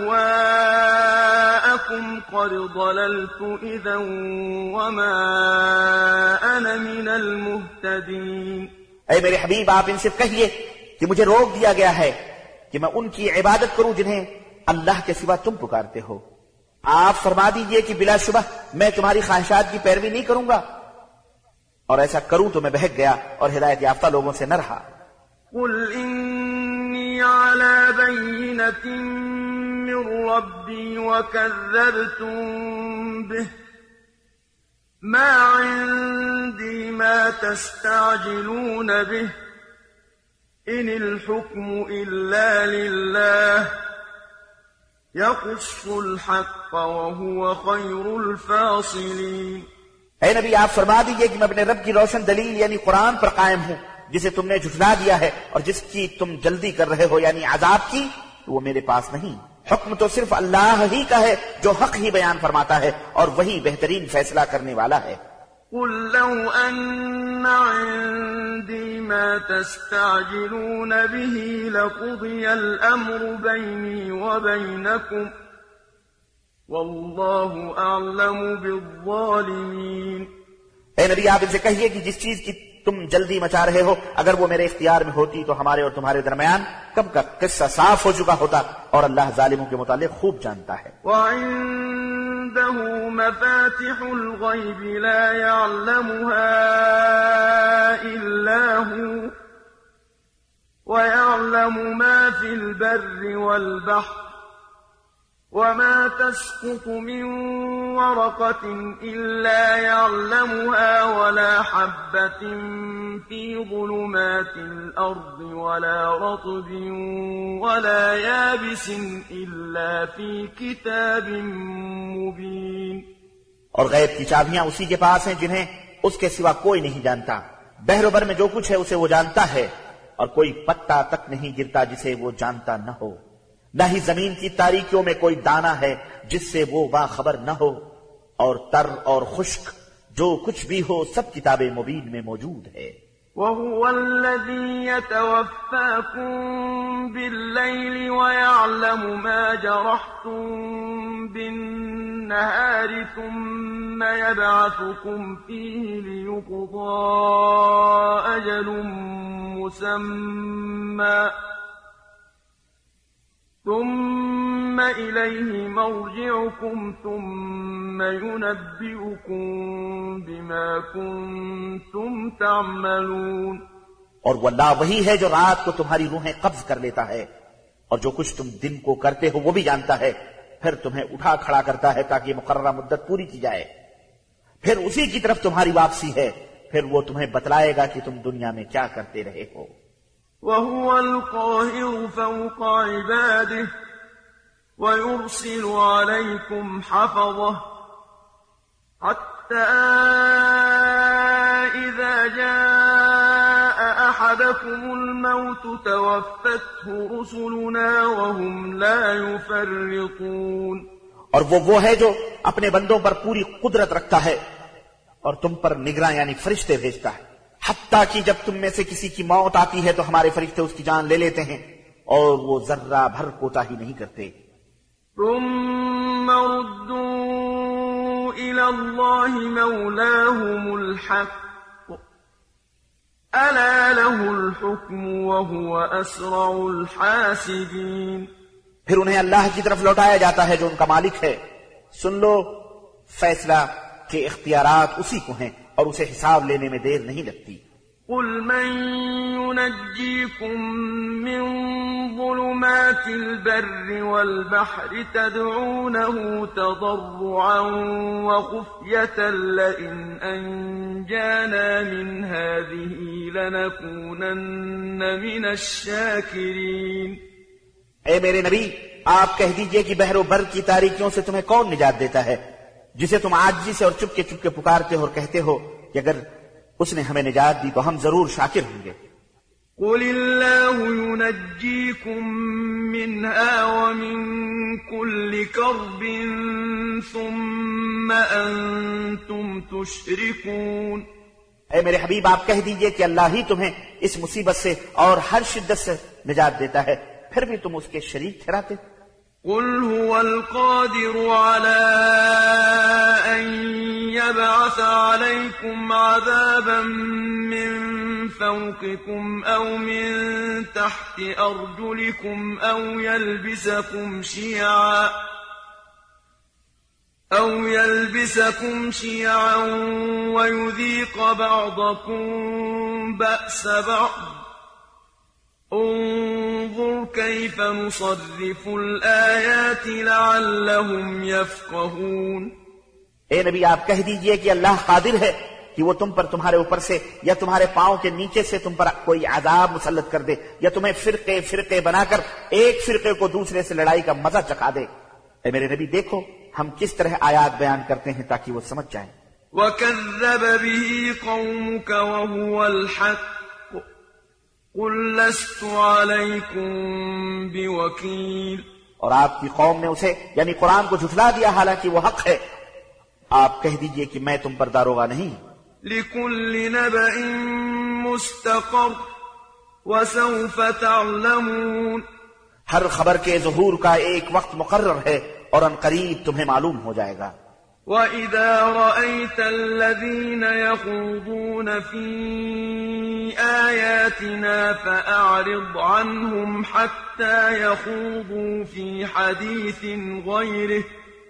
أهواءكم قد ضللت إذا وما أنا من المهتدين. اے میرے حبیب آپ ان سے کہیے کہ مجھے روک دیا گیا ہے کہ میں ان کی عبادت کروں جنہیں اللہ کے سوا تم پکارتے ہو. آپ فرما دیجئے کہ بلا شبہ میں تمہاری خواہشات کی پیروی نہیں کروں گا، اور ایسا کروں تو میں بہک گیا اور ہدایت یافتہ لوگوں سے نہ رہا. قل إني على بينة من ربي وكذبتم به ما عندي ما تستعجلون به إن الحكم إلا لله يقص الحق وهو خير الفاصلين. اے نبی آپ فرما دیجئے کہ میں اپنے رب کی روشن دلیل یعنی قرآن پر قائم ہوں جسے تم نے جھٹلا دیا ہے اور جس کی تم جلدی کر رہے ہو یعنی عذاب کی، تو وہ میرے پاس نہیں. حکم تو صرف اللہ ہی کا ہے جو حق ہی بیان فرماتا ہے اور وہی بہترین فیصلہ کرنے والا ہے. قل لو أن عندي ما تستعجلون به لقضي الأمر بيني وبينكم والله أعلم بالظالمين. اے نبی آپ ان سے کہیے کہ جس چیز کی تم جلدی مچا رہے ہو اگر وہ میرے اختیار میں ہوتی تو ہمارے اور تمہارے درمیان کب کا قصہ صاف ہو چکا ہوتا، اور اللہ ظالموں کے متعلق خوب جانتا ہے. وعنده مفاتح الغيب لا يعلمها إلا هو ويعلم ما في البر والبحر وما تسقط من ورقة إلا يعلمها ولا حبة في ظلمات الأرض ولا رطب ولا يابس إلا في كتاب مبين. اور غیب کی چابیاں اسی کے پاس ہیں جنہیں اس کے سوا کوئی نہیں جانتا. بحر و بر میں جو کچھ ہے اسے وہ جانتا ہے، اور کوئی پتا تک نہیں گرتا جسے وہ جانتا نہ ہو. نہ ہی زمین کی تاریکیوں میں کوئی دانہ ہے جس سے وہ باخبر نہ ہو، اور تر اور خشک جو کچھ بھی ہو سب کتاب مبین میں موجود ہے. وهو الذي يتوفاكم بالليل ويعلم ما جرحتم بالنهار ثم يبعثكم فيه ليقضى أجل مسمى ثم إليه مرجعكم ثم ينبئكم بما كنتم تعملون. اور وہ اللہ وہی ہے جو رات کو تمہاری روحیں قبض کر لیتا ہے، اور جو کچھ تم دن کو کرتے ہو وہ بھی جانتا ہے. پھر تمہیں اٹھا کھڑا کرتا ہے تاکہ مقررہ مدت پوری کی جائے. پھر اسی کی طرف تمہاری واپسی ہے. پھر وہ تمہیں بتلائے گا کہ تم دنیا میں کیا کرتے رہے ہو. وهو القاهر فوق عباده ويرسل عليكم حفظه حتى إذا جاء أحدكم الموت توفته رسلنا وهم لا يفرطون. اور وہ وہ ہے جو اپنے بندوں پر پوری قدرت رکھتا ہے اور تم پر نگراں یعنی فرشتے بھیجتا ہے، حتیٰ کہ جب تم میں سے کسی کی موت آتی ہے تو ہمارے فرشتے اس کی جان لے لیتے ہیں اور وہ ذرہ بھر کوتاہی نہیں کرتے. ثم ردوا إلى الله مولاهم الحق ألا له الحكم وهو أسرع الحاسبين. پھر انہیں اللہ کی طرف لوٹایا جاتا ہے جو ان کا مالک ہے. سن لو فیصلہ کہ اختیارات اسی کو ہیں اور اسے حساب لینے میں دیر نہیں لگتی. قل من ينجيكم من ظلمات البر والبحر تدعونه تضرعا وخفية لئن أنجانا من هذه لنكونن من الشاكرين. اے میرے نبی آپ کہہ دیجئے کہ بحر و بر کی تاریکیوں سے تمہیں کون نجات دیتا ہے جسے تم عاجزی سے اور چپ کے چپ کے پکارتے ہو اور کہتے ہو کہ اگر اس نے ہمیں نجات دی تو ہم ضرور شاکر ہوں گے. قل الله ينجيكم منها ومن كل كرب ثم أنتم تشركون. اے میرے حبیب آپ کہہ دیجئے کہ اللہ ہی تمہیں اس مصیبت سے اور ہر شدت سے نجات دیتا ہے، پھر بھی تم اس کے شریک ٹھہراتے. قل هو القادر على أن يبعث عليكم عذابا من فوقكم أو من تحت أرجلكم أو يلبسكم شيعا أو يلبسكم شيعا ويذيق بعضكم بأس بعض. انظر كيف نصرف الآيات لعلهم يفقهون. اے نبی آپ کہہ دیجئے کہ اللہ قادر ہے کہ وہ تم پر تمہارے اوپر سے یا تمہارے پاؤں کے نیچے سے تم پر کوئی عذاب مسلط کر دے یا تمہیں فرقے فرقے بنا کر ایک فرقے کو دوسرے سے لڑائی کا مزہ چکھا دے. اے میرے نبی دیکھو ہم کس طرح آیات بیان کرتے ہیں تاکہ وہ سمجھ جائیں. وَكَذَّبَ بِهِ قَوْمُكَ وَهُوَ الْحَقُّ قُلْ لَسْتُ عَلَيْكُمْ بِوَكِيلٍ. اور آپ کی قوم نے اسے یعنی قرآن کو جھٹلا دیا حالانکہ وہ حق ہے. آپ کہہ دیجئے کہ میں تم پر داروغہ نہیں. لِكُلِّ نَبَإٍ مُسْتَقَرٌّ وَسَوْفَ تَعْلَمُونَ. ہر خبر کے ظہور کا ایک وقت مقرر ہے اور ان قریب تمہیں معلوم ہو جائے گا. وَإِذَا رَأَيْتَ الَّذِينَ يَخُوضُونَ فِي آيَاتِنَا فَأَعْرِضْ عَنْهُمْ حَتَّى يَخُوضُوا فِي حَدِيثٍ غَيْرِهِ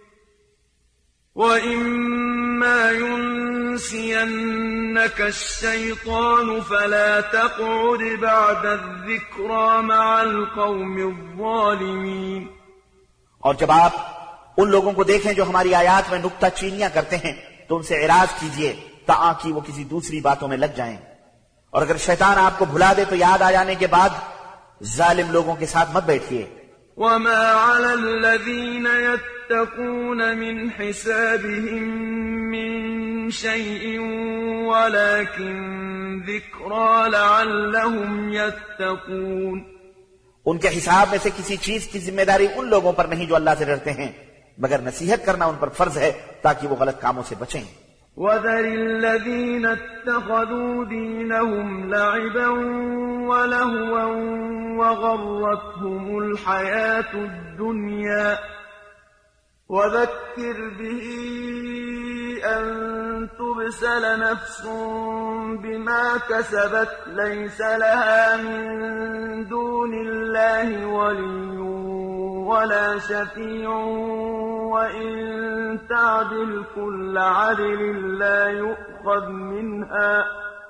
وَإِمَّا يُنْسِيَنَّكَ الشَّيْطَانُ فَلَا تَقْعُدْ بَعْدَ الذِّكْرَى مَعَ الْقَوْمِ الظَّالِمِينَ. اور جب آپ ان لوگوں کو دیکھیں جو ہماری آیات میں نکتہ چینیاں کرتے ہیں تو ان سے اعراض کیجئے تاکہ وہ کسی دوسری باتوں میں لگ جائیں. اور اگر شیطان آپ کو بھلا دے تو یاد آ جانے کے بعد ظالم لوگوں کے ساتھ مت بیٹھیے. وَمَا عَلَى الَّذِينَ يَتَّقُونَ مِنْ حِسَابِهِمْ مِنْ شَيْءٍ وَلَكِنْ ذِكْرَى لَعَلَّهُمْ يَتَّقُونَ. ان کے حساب میں سے کسی چیز کی ذمہ داری ان لوگوں پر نہیں جو اللہ سے ڈرتے ہیں، مگر نصیحت کرنا ان پر فرض ہے تاکہ وہ غلط کاموں سے بچیں. وَذَرِ الَّذِينَ اتَّخَذُوا دِينَهُمْ لَعِبًا وَلَهْوًا وَغَرَّتْهُمُ الْحَيَاةُ الدُّنْيَا وَذَكِّرْ بِهِ أَن تُبْسَلَ نَفْسٌ بِمَا كَسَبَتْ لَيْسَ لَهَا مِن دُونِ اللَّهِ وَلِيٌّ وَلَا شَفِيعٌ وَإِن تَعْدِلْ كُلَّ عَدْلٍ لَّا يُؤْخَذْ مِنْهَا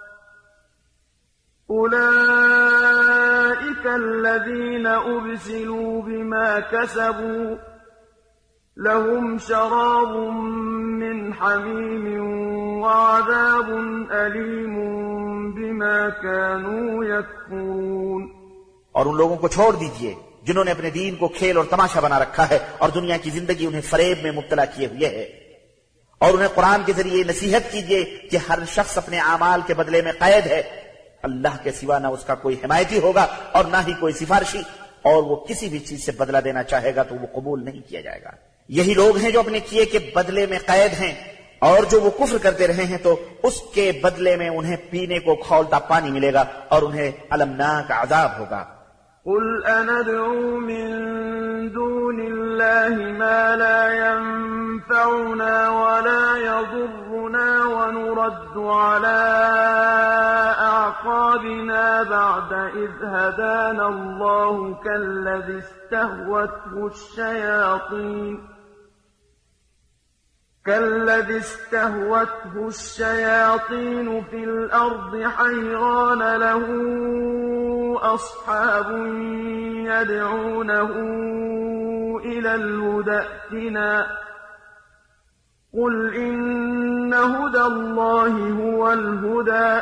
أُولَئِكَ الَّذِينَ أُبْسِلُوا بِمَا كَسَبُوا لهم شراب من حميم وعذاب أليم بما كانوا يكفرون. اور ان لوگوں کو چھوڑ دیجئے جنہوں نے اپنے دین کو کھیل اور تماشا بنا رکھا ہے اور دنیا کی زندگی انہیں فریب میں مبتلا کیے ہوئے ہے. اور انہیں قرآن کے ذریعے نصیحت کیجئے کہ ہر شخص اپنے اعمال کے بدلے میں قید ہے. اللہ کے سوا نہ اس کا کوئی حمایتی ہوگا اور نہ ہی کوئی سفارشی، اور وہ کسی بھی چیز سے بدلہ دینا چاہے گا تو وہ قبول نہیں کیا جائے گا. یہی لوگ ہیں جو اپنے کیے کے بدلے میں قید ہیں، اور جو وہ کفر کرتے رہے ہیں تو اس کے بدلے میں انہیں پینے کو کھولتا پانی ملے گا اور انہیں المناک عذاب ہوگا. قل أندعو من دون الله ما لا ينفعنا ولا يضرنا ونرد على أعقابنا بعد إذ هدانا الله كالذي استهوته الشياطين كالذي استهوته الشياطين في الأرض حيران له أصحاب يدعونه إلى الهدى ائتنا قل إن هدى الله هو الهدى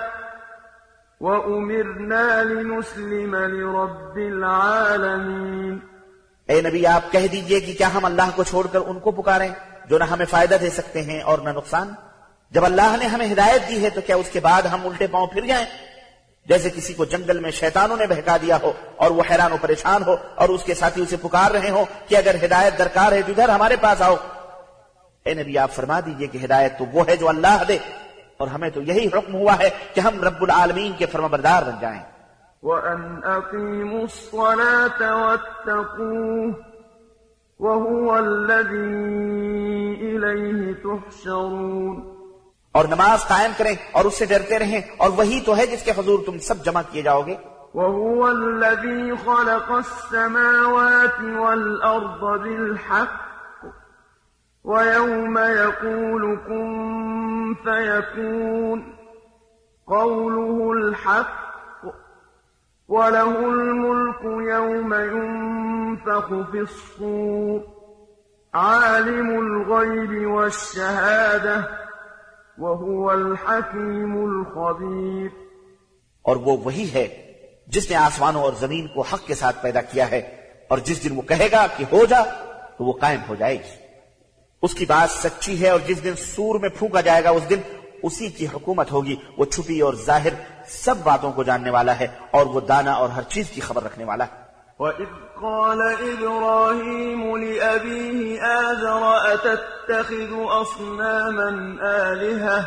وأمرنا لنسلم لرب العالمين. اے نبی آپ کہہ دیجئے کہ کیا ہم اللہ کو چھوڑ کر ان کو پکاریں جو نہ ہمیں فائدہ دے سکتے ہیں اور نہ نقصان؟ جب اللہ نے ہمیں ہدایت دی ہے تو کیا اس کے بعد ہم الٹے پاؤں پھر جائیں؟ جیسے کسی کو جنگل میں شیطانوں نے بہکا دیا ہو اور وہ حیران و پریشان ہو اور اس کے ساتھی اسے پکار رہے ہو کہ اگر ہدایت درکار ہے تو ادھر ہمارے پاس آؤ. اے نبی آپ فرما دیجئے کہ ہدایت تو وہ ہے جو اللہ دے، اور ہمیں تو یہی حکم ہوا ہے کہ ہم رب العالمین کے فرمانبردار بن جائیں. وَأَنْ أَقِيمُوا الصَّلَاةَ وَاتَّقُوهُ وَهُوَ الَّذِي إِلَيْهِ تُحْشَرُونَ. اور نماز قائم کریں اور اس سے ڈرتے رہیں، اور وہی تو ہے جس کے حضور تم سب جمع کیے جاؤ گے. وَهُوَ الَّذِي خَلَقَ السَّمَاوَاتِ وَالْأَرْضَ بِالْحَقِّ وَيَوْمَ يَقُولُ كُن فَيَكُونُ قَوْلُهُ الْحَقُّ وَلَهُ الْمُلْكُ يَوْمَ يُنفَخُ فِي الصُّورِ عَالِمُ الْغَيْبِ وَالشَّهَادَةِ وَهُوَ الْحَكِيمُ الْخَبِيرُ. اور وہ وہی ہے جس نے آسمانوں اور زمین کو حق کے ساتھ پیدا کیا ہے، اور جس دن وہ کہے گا کہ ہو جا تو وہ قائم ہو جائے گی. اس کی بات سچی ہے، اور جس دن سور میں پھونکا جائے گا اس دن اسی کی حکومت ہوگی. وہ چھپی اور ظاہر سب باتوں کو جاننے والا ہے، اور وہ دانا اور ہر چیز کی خبر رکھنے والا ہے. وَإِذْ قَالَ إِبْرَاهِيمُ لِأَبِيهِ آزَرَ أَتَتَّخِذُ أَصْنَامًا آلِهَةً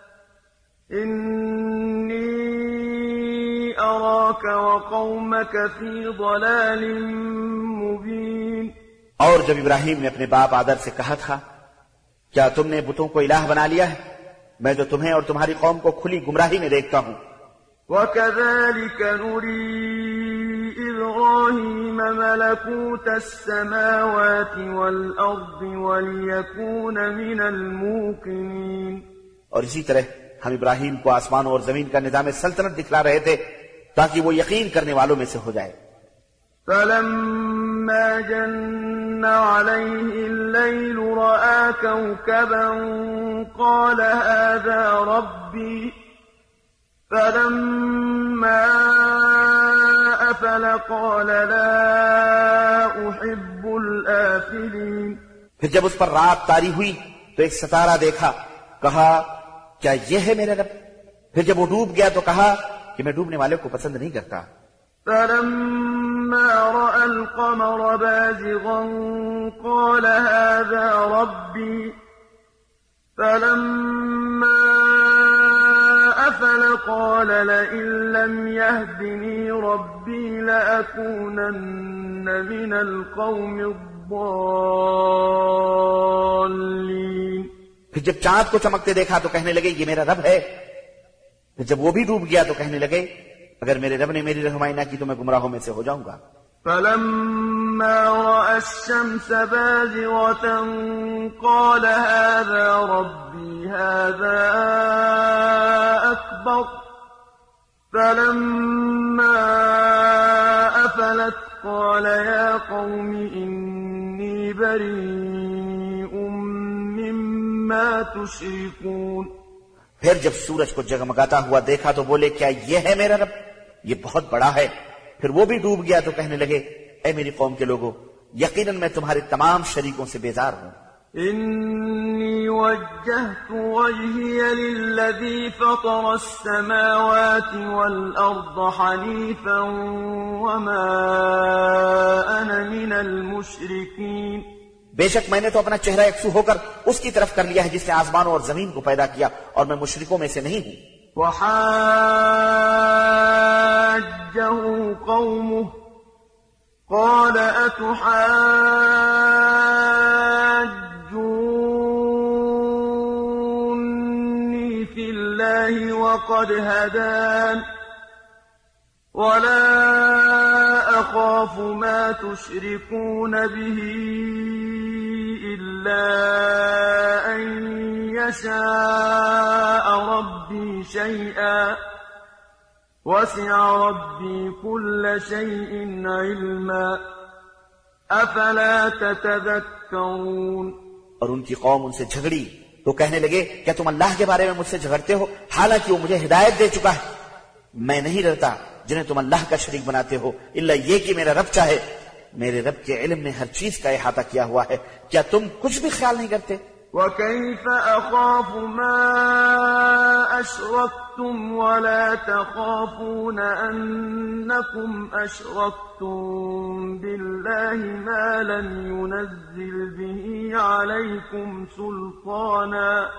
إِنِّي أَرَاكَ وَقَوْمَكَ فِي ضَلَالٍ مُبِينٍ. اور جب ابراہیم نے اپنے باپ آدر سے کہا تھا کیا تم نے بتوں کو الہ بنا لیا ہے، میں تو تمہیں اور تمہاری قوم کو کھلی گمراہی میں دیکھتا ہوں. وَكَذَلِكَ نُرِي إِبْرَاهِيمَ مَلَكُوتَ السَّمَاوَاتِ وَالْأَرْضِ وَلِيَكُونَ مِنَ الْمُوقِنِينَ. اور اسی طرح ہم ابراہیم کو آسمانوں اور زمین کا نظام سلطنت دکھلا رہے تھے تاکہ وہ یقین کرنے والوں میں سے ہو جائے. فَلَمَّا جَنَّ عَلَيْهِ اللَّيْلُ رَأَىٰ كَوْكَبًا قَالَ هَٰذَا رَبِّي فَلَمَّا أَفَلَ قَالَ لَا أُحِبُّ الْآفِلِينَ. پھر جب اس پر رات طاری ہوئی تو ایک ستارہ دیکھا، کہا کیا یہ ہے میرا رب؟ پھر جب وہ ڈوب گیا تو کہا کہ میں ڈوبنے والے کو پسند نہیں کرتا. فَلَمَّا رَأَى الْقَمَرَ بَازِغًا قَالَ هَٰذَا رَبِّي فَلَمَّا أَفَلَ قَالَ لَئِن لَّمْ يَهْدِنِي رَبِّي لَأَكُونَنَّ مِنَ الْقَوْمِ الضَّالِّينَ. پھر جب چاند کو چمکتے دیکھا تو کہنے لگے یہ میرا رب ہے. پھر جب وہ بھی ڈوب گیا تو کہنے لگے اگر میرے رب نے میری رہنمائی نہ کی تو میں گمراہوں میں سے ہو جاؤں گا. فَلَمَّا رَأَى الشَّمْسَ بَازِغَةً قَالَ هَٰذَا رَبِّي هَٰذَا أَكْبَرُ فَلَمَّا أَفَلَتْ قَالَ يَا قَوْمِ إِنِّي بَرِيءٌ مِّمَّا تُشْرِكُونَ. پھر جب سورج کو جگمگاتا ہوا دیکھا تو بولے کیا یہ ہے میرا رب؟ یہ بہت بڑا ہے. پھر وہ بھی ڈوب گیا تو کہنے لگے اے میری قوم کے لوگوں، یقیناً میں تمہارے تمام شریکوں سے بیزار ہوں. إِنِّي وَجَّهْتُ وَجْهِيَ لِلَّذِي فَطَرَ السَّمَاوَاتِ وَالْأَرْضَ حَنِيفًا وَمَا أَنَا مِنَ الْمُشْرِكِينَ. بے شک میں نے تو اپنا چہرہ یکسو ہو کر اس کی طرف کر لیا ہے جس نے آسمانوں اور زمین کو پیدا کیا، اور میں مشرکوں میں سے نہیں ہوں. وَحَاجَّهُ قَوْمُهُ قَالَ أَتُحَاجُّونِّي فِي اللَّهِ وَقَدْ هَدَانِ وَلَا أَخَافُ مَا تُشْرِكُونَ بِهِ إِلَّا أَن يَشَاءَ رَبِّي شَيْئًا وَسِعَ رَبِّي كُلَّ شَيْءٍ عِلْمًا أَفَلَا تَتَذَكَّرُونَ. اور ان کی قوم ان سے جھگڑی تو کہنے لگے کیا تم اللہ کے بارے میں مجھ سے جھگڑتے ہو حالانکہ وہ مجھے ہدایت دے چکا ہے. میں نہیں ڈرتا جنہیں تم اللہ کا شریک بناتے ہو الا یہ کہ میرا رب چاہے. میرے رب کے علم نے ہر چیز کا احاطہ کیا ہوا ہے. کیا تم کچھ بھی خیال نہیں کرتے؟ وكيف أخاف ما أشركتم ولا تخافون أنكم أشركتم بالله ما لم ينزل به عليكم سلطانا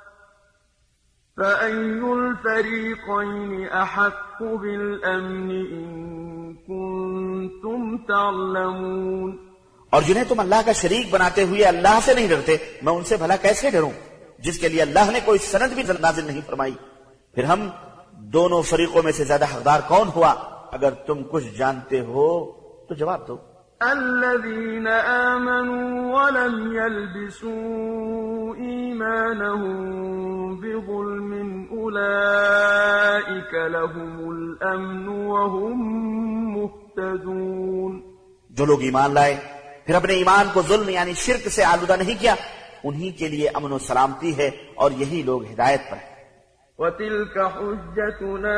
فأي الفريقين أحق بالأمن إن كنتم تعلمون. اور جنہیں تم اللہ کا شریک بناتے ہوئے اللہ سے نہیں ڈرتے، میں ان سے بھلا کیسے ڈروں جس کے لیے اللہ نے کوئی سند بھی نازل نہیں فرمائی. پھر ہم دونوں فریقوں میں سے زیادہ حقدار کون ہوا؟ اگر تم کچھ جانتے ہو تو جواب دو. الذين آمنوا ولم يلبسوا إيمانهم بظلم أولئك لهم الأمن وهم مهتدون. جو لوگ ایمان لائے پھر اپنے ایمان کو ظلم یعنی شرک سے آلودہ نہیں کیا، انہی کے لیے امن و سلامتی ہے اور یہی لوگ ہدایت پر ہیں. وَتِلْكَ حُجَّتُنَا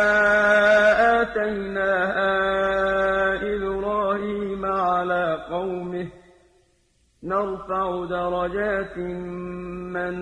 آتَيْنَاهَا إِبْرَاهِيمَ عَلَى قَوْمِهِ نَرْفَعُ دَرَجَاتٍ مَّن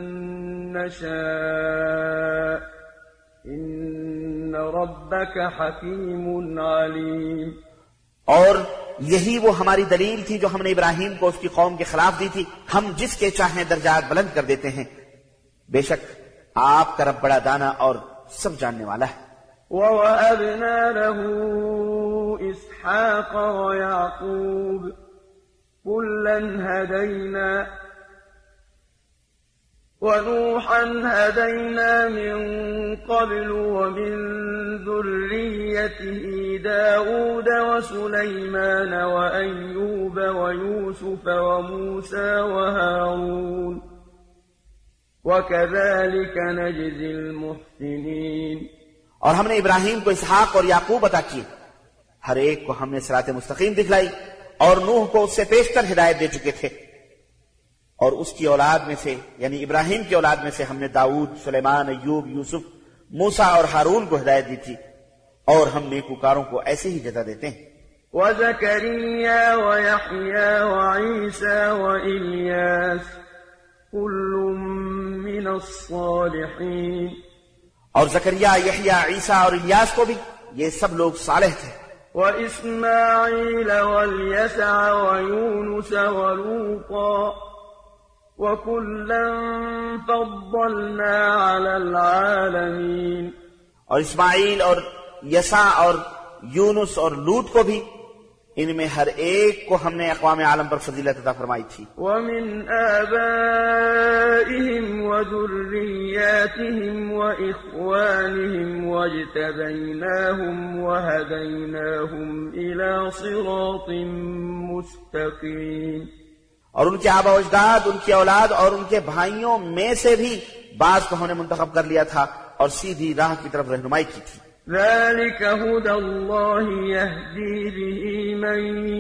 نَّشَاءُ إِنَّ رَبَّكَ حَكِيمٌ عَلِيمٌ. اور یہی وہ ہماری دلیل تھی جو ہم نے ابراہیم کو اس کی قوم کے خلاف دی تھی، ہم جس کے چاہیں درجات بلند کر دیتے ہیں، بے شک آپ کا رب بڑا دانا اور سب جاننے والا ہے. وَوَهَبْنَا لَهُ إِسْحَاقَ وَيَعْقُوبَ كُلًّا هَدَيْنَا وَنُوحًا هَدَيْنَا مِن قَبْلُ وَمِن ذُرِّيَّتِهِ دَاوُودَ وَسُلَيْمَانَ وَأَيُّوبَ وَيُوسُفَ وَمُوسَى وَهَارُونَ وَكَذَلِكَ نَجْزِي الْمُحْسِنِينَ. اور ہم نے ابراہیم کو اسحاق اور یعقوب عطا کیے، ہر ایک کو ہم نے صراط مستقیم دکھلائی، اور نوح کو اس سے پیشتر ہدایت دے چکے تھے، اور اس کی اولاد میں سے یعنی ابراہیم کی اولاد میں سے ہم نے داؤد، سلیمان، ایوب، یوسف، موسیٰ اور ہارون کو ہدایت دی تھی، اور ہم نیکوکاروں کو ایسے ہی جزا دیتے ہیں. وَزَكَرِيَّا وَيَحْيَا وَعِيسَى وَإِلْيَاسَ كُلٌّ مِّنَ الصَّالِحِينَ. اور زکریا، یحییٰ، عیسیٰ اور الیاس کو بھی، یہ سب لوگ صالح تھے. وَإِسْمَاعِيلَ وَالْيَسَعَ وَيُونُسَ وَلُوطًا وَكُلًّا فَضَّلْنَا عَلَى الْعَالَمِينَ. اور اسماعیل اور یسع اور یونس اور لوط کو بھی، ان میں ہر ایک کو ہم نے اقوام عالم پر فضیلت عطا فرمائی تھی. وَمِنْ آبَائِهِمْ وَذُرِّيَّاتِهِمْ وَإِخْوَانِهِمْ وَاجْتَبَيْنَاهُمْ وَهَدَيْنَاهُمْ إِلَى صِرَاطٍ مُسْتَقِيمٍ. اور ان کے آبا و اجداد، ان کی اولاد اور ان کے بھائیوں میں سے بھی بعض کو ہم نے منتخب کر لیا تھا اور سیدھی راہ کی طرف رہنمائی کی تھی. ذلك هدى الله يهدي به من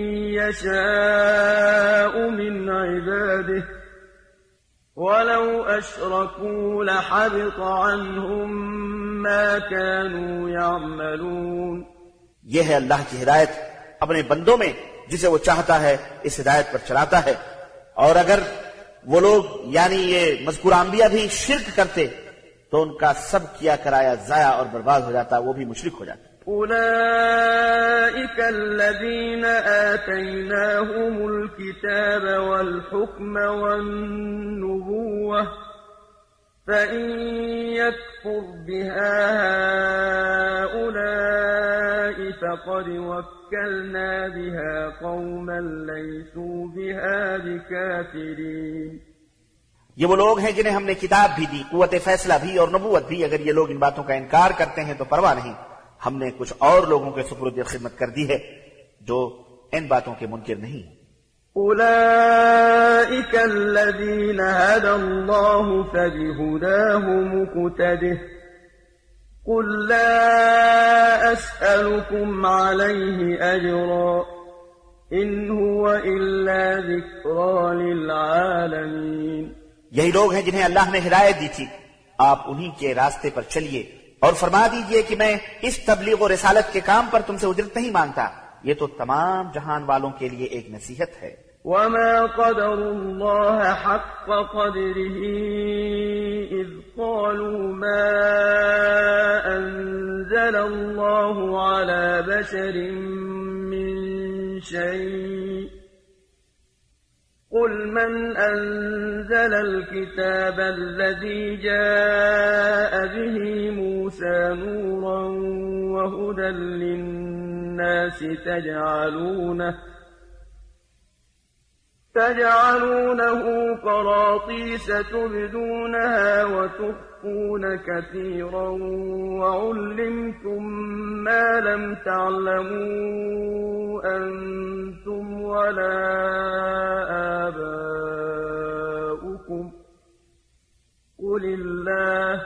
يشاء من عباده ولو أشركوا لحبط عنهم ما كانوا يعملون. یہ ہے اللہ کی ہدایت اپنے بندوں میں، جسے وہ چاہتا ہے اس ہدایت پر چلاتا ہے، اور اگر وہ لوگ یعنی یہ مذکور انبیاء بھی شرک کرتے تو ان کا سب کیا کرایا ضائع اور برباد ہو جاتا، وہ بھی مشرک ہو جاتا. أولئك الذين آتيناهم الكتاب والحكم والنبوة فإن يكفر بها هؤلاء فقد وكلنا بها قوما ليسوا بها بكافرين. یہ وہ لوگ ہیں جنہیں ہم نے کتاب بھی دی، قوت فیصلہ بھی اور نبوت بھی. اگر یہ لوگ ان باتوں کا انکار کرتے ہیں تو پرواہ نہیں، ہم نے کچھ اور لوگوں کے سپرد خدمت کر دی ہے جو ان باتوں کے منکر نہیں. أولئك الذين هدى الله فبهداه مقتده قل لا أسألكم عليه أجرا إن هو إلا ذكرى للعالمين. یہی لوگ ہیں جنہیں اللہ نے ہدایت دی تھی، آپ انہی کے راستے پر چلیے اور فرما دیجئے کہ میں اس تبلیغ و رسالت کے کام پر تم سے اجرت نہیں مانگتا، یہ تو تمام جہان والوں کے لیے ایک نصیحت ہے. وما قدروا الله حق قدره إذ قالوا ما أنزل الله على بشر من شيء قل من أنزل الكتاب الذي جاء به موسى نورا وهدى للناس تجعلونه تجعلونه قراطيس تبدونها وتخفون كثيرا وعلمتم ما لم تعلموا أنتم ولا آباؤكم قل الله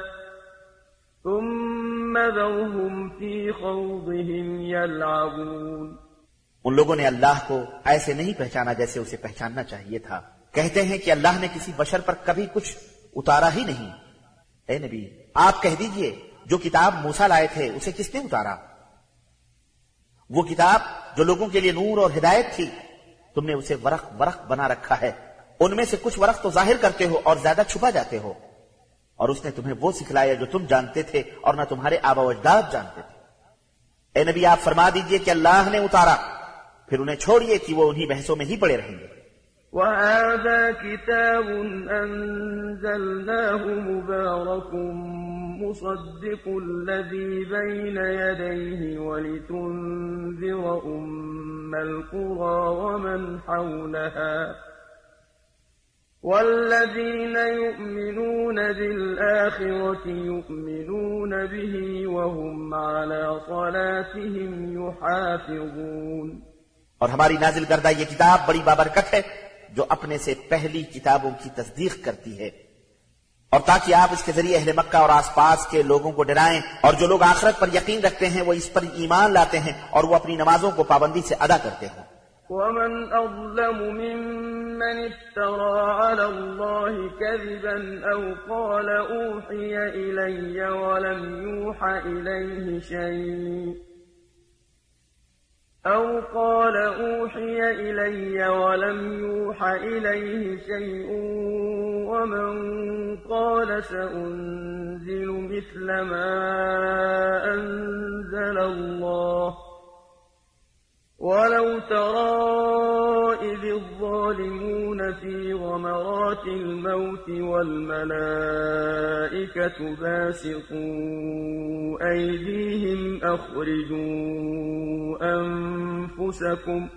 ثم ذرهم في خوضهم يلعبون. ان لوگوں نے اللہ کو ایسے نہیں پہچانا جیسے اسے پہچاننا چاہیے تھا. کہتے ہیں کہ اللہ نے کسی بشر پر کبھی کچھ اتارا ہی نہیں. اے نبی آپ کہہ دیجئے جو کتاب موسیٰ لائے تھے اسے کس نے اتارا؟ وہ کتاب جو لوگوں کے لیے نور اور ہدایت تھی، تم نے اسے ورق ورق بنا رکھا ہے. ان میں سے کچھ ورق تو ظاہر کرتے ہو اور زیادہ چھپا جاتے ہو. اور اس نے تمہیں وہ سکھلایا جو تم جانتے تھے اور نہ تمہارے آبا و اجداد جانتے تھے. اے نبی آپ فرما دیجئے کہ اللہ نے اتارا، پھر انہیں چھوڑیے کہ وہ انہی بحثوں میں ہی پڑے رہیں گے. وَهَذَا كِتَابٌ أَنزَلْنَاهُ مُبَارَكٌ مُصَدِّقُ الَّذِي بَيْنَ يَدَيْهِ وَلِتُنذِرَ أُمَّ الْقُرَى وَمَنْ حَوْلَهَا وَالَّذِينَ يُؤْمِنُونَ بِالْآخِرَةِ يُؤْمِنُونَ بِهِ وَهُمْ عَلَى صَلَاتِهِمْ يُحَافِظُونَ. اور ہماری نازل کردہ یہ کتاب بڑی بابرکت ہے جو اپنے سے پہلی کتابوں کی تصدیق کرتی ہے، اور تاکہ آپ اس کے ذریعے اہل مکہ اور آس پاس کے لوگوں کو ڈرائیں، اور جو لوگ آخرت پر یقین رکھتے ہیں وہ اس پر ایمان لاتے ہیں اور وہ اپنی نمازوں کو پابندی سے ادا کرتے ہیں. وَمَنْ أَظْلَمُ مِمَّنِ افْتَرَىٰ عَلَى اللَّهِ كَذِبًا أَوْ قَالَ أُوحِيَ إِلَيَّ وَلَمْ يُوحَ إِلَيْهِ شَيْءٌ أَوْ قَالَ أُوحِيَ إِلَيَّ وَلَمْ يُوحَ إِلَيْهِ شَيْءٌ وَمَنْ قَالَ سَأُنزِلُ مِثْلَ مَا أَنزَلَ اللَّهُ وَلَوْ تَرَىٰ إِذِ الظَّالِمُونَ فِي غَمَرَاتِ الْمَوْتِ وَالْمَلَائِكَةُ بَاسِطُو أَيْدِيهِمْ أَخْرِجُوا أَنفُسَكُمْ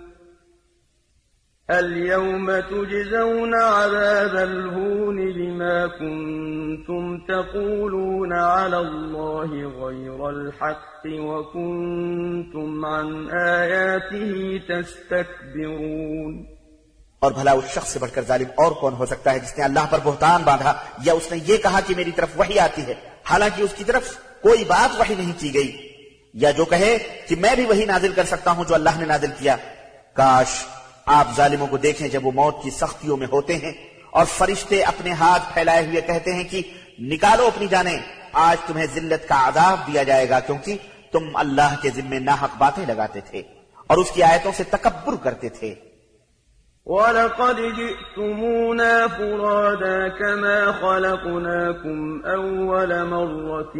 الْيَوْمَ تُجْزَوْنَ عَذَابَ الْهُونِ بِمَا كُنتُمْ تَقُولُونَ عَلَى اللَّهِ غَيْرَ الْحَقِّ وَكُنتُمْ عَنْ آيَاتِهِ تَسْتَكْبِرُونَ. اور بھلا اس شخص سے بڑھ کر ظالم اور کون ہو سکتا ہے جس نے اللہ پر بہتان باندھا یا اس نے یہ کہا کہ میری طرف وحی آتی ہے حالانکہ اس کی طرف کوئی بات وحی نہیں کی گئی، یا جو کہے کہ میں بھی وہی نازل کر سکتا ہوں جو اللہ نے نازل کیا. کاش آپ ظالموں کو دیکھیں جب وہ موت کی سختیوں میں ہوتے ہیں اور فرشتے اپنے ہاتھ پھیلائے ہوئے کہتے ہیں کہ نکالو اپنی جانیں، آج تمہیں ذلت کا عذاب دیا جائے گا کیونکہ تم اللہ کے ذمے ناحق باتیں لگاتے تھے اور اس کی آیتوں سے تکبر کرتے تھے. وَلَقَدْ جِئْتُمُونَا فُرَادَىٰ كَمَا خَلَقْنَاكُمْ أَوَّلَ مَرَّةٍ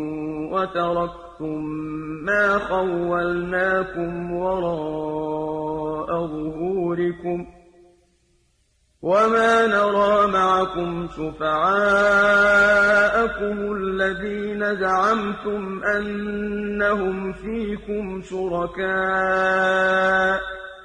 وَتَرَكْتُم مَّا خَوَّلْنَاكُمْ وَرَاءَ ظُهُورِكُمْ وَمَا نَرَىٰ مَعَكُمْ شُفَعَاءَكُمُ الَّذِينَ زَعَمْتُمْ أَنَّهُمْ فِيكُمْ شُرَكَاءُ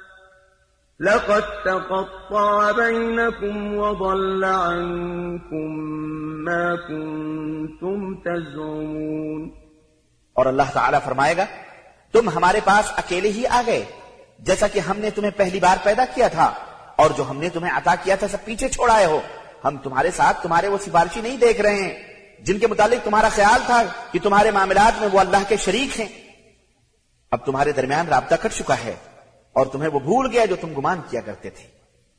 لَقَدْ تَقَطَّعَ بَيْنَكُمْ وَضَلَّ عَنكُم مَّا كُنتُمْ تَزْعُمُونَ. اور اللہ تعالیٰ فرمائے گا تم ہمارے پاس اکیلے ہی آ گئے جیسا کہ ہم نے تمہیں پہلی بار پیدا کیا تھا، اور جو ہم نے تمہیں عطا کیا تھا سب پیچھے چھوڑ آئے ہو. ہم تمہارے ساتھ تمہارے وہ سفارشی نہیں دیکھ رہے ہیں جن کے متعلق تمہارا خیال تھا کہ تمہارے معاملات میں وہ اللہ کے شریک ہیں. اب تمہارے درمیان رابطہ کٹ چکا ہے اور تمہیں وہ بھول گیا جو تم گمان کیا کرتے تھے.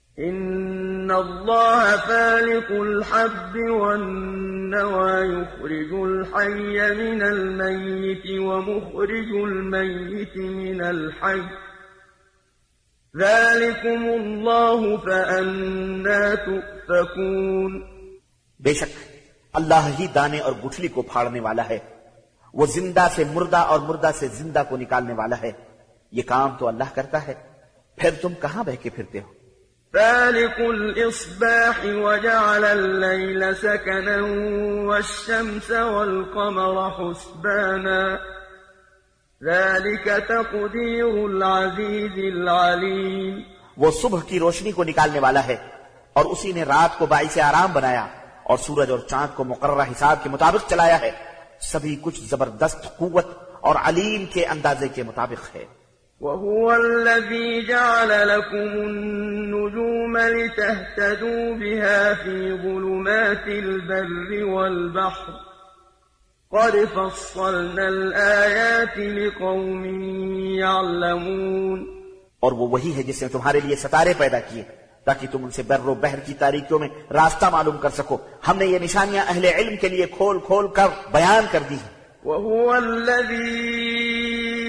ان اللہ فالق الحب والنوى يخرج الحي من الميت ومخرج الميت من الحي ذلكم الله فأنا تؤفكون. بے شک اللہ ہی دانے اور گٹھلی کو پھاڑنے والا ہے، وہ زندہ سے مردہ اور مردہ سے زندہ کو نکالنے والا ہے، یہ کام تو اللہ کرتا ہے، پھر تم کہاں بہکے پھرتے ہو؟ فالق الإصباح وجعل الليل سكنا والشمس والقمر حسبانا ذلك تقدير العزيز العليم. وہ صبح کی روشنی کو نکالنے والا ہے اور اسی نے رات کو باعث آرام بنایا اور سورج اور چاند کو مقررہ حساب کے مطابق چلایا ہے، سبھی کچھ زبردست قوت اور علیم کے اندازے کے مطابق ہے. وهو الذي جعل لكم النجوم لتهتدوا بها في ظلمات البر والبحر قد فصلنا الآيات لقوم يعلمون. اور وہ وہی ہے جس نے تمہارے لیے ستارے پیدا کیے تاکہ تم ان سے بر و بحر کی تاریکیوں میں راستہ معلوم کر سکو. ہم نے یہ نشانیاں اہل علم کے لیے کھول کھول کر بیان کر دی ہیں. وهو الذي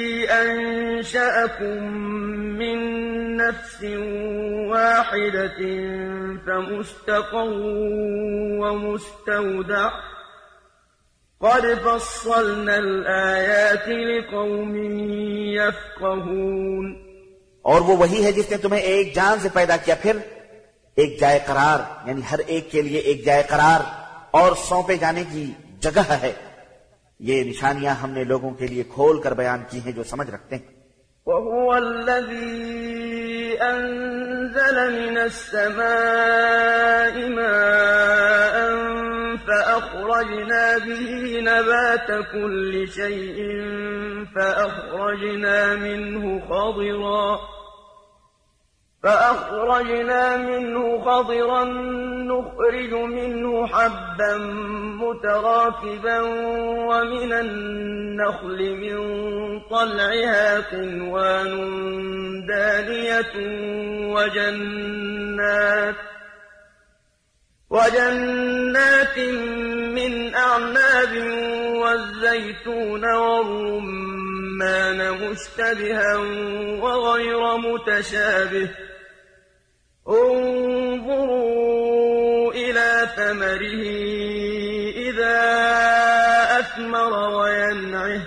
أنشأكم من نفس واحدة فمستقر ومستودع قد فصلنا الآيات لقوم يفقهون. اور وہ وہی ہے جس نے تمہیں ایک جان سے پیدا کیا، پھر ایک جائے قرار یعنی ہر ایک کے لیے ایک جائے قرار اور سونپے جانے کی جگہ ہے. یہ نشانیاں ہم نے لوگوں کے لیے کھول کر بیان کی ہیں جو سمجھ رکھتے ہیں. وهو الذي أنزل من السماء ماء فأخرجنا به نبات كل شيء فأخرجنا منه خضرا فأخرجنا منه خضرا نخرج منه حبا متراكبا ومن النخل من طلعها قنوان دانية وجنات وجنات من أعناب والزيتون والرمان مشتبها وغير متشابه انظروا إلى ثمره إذا أثمر وينعه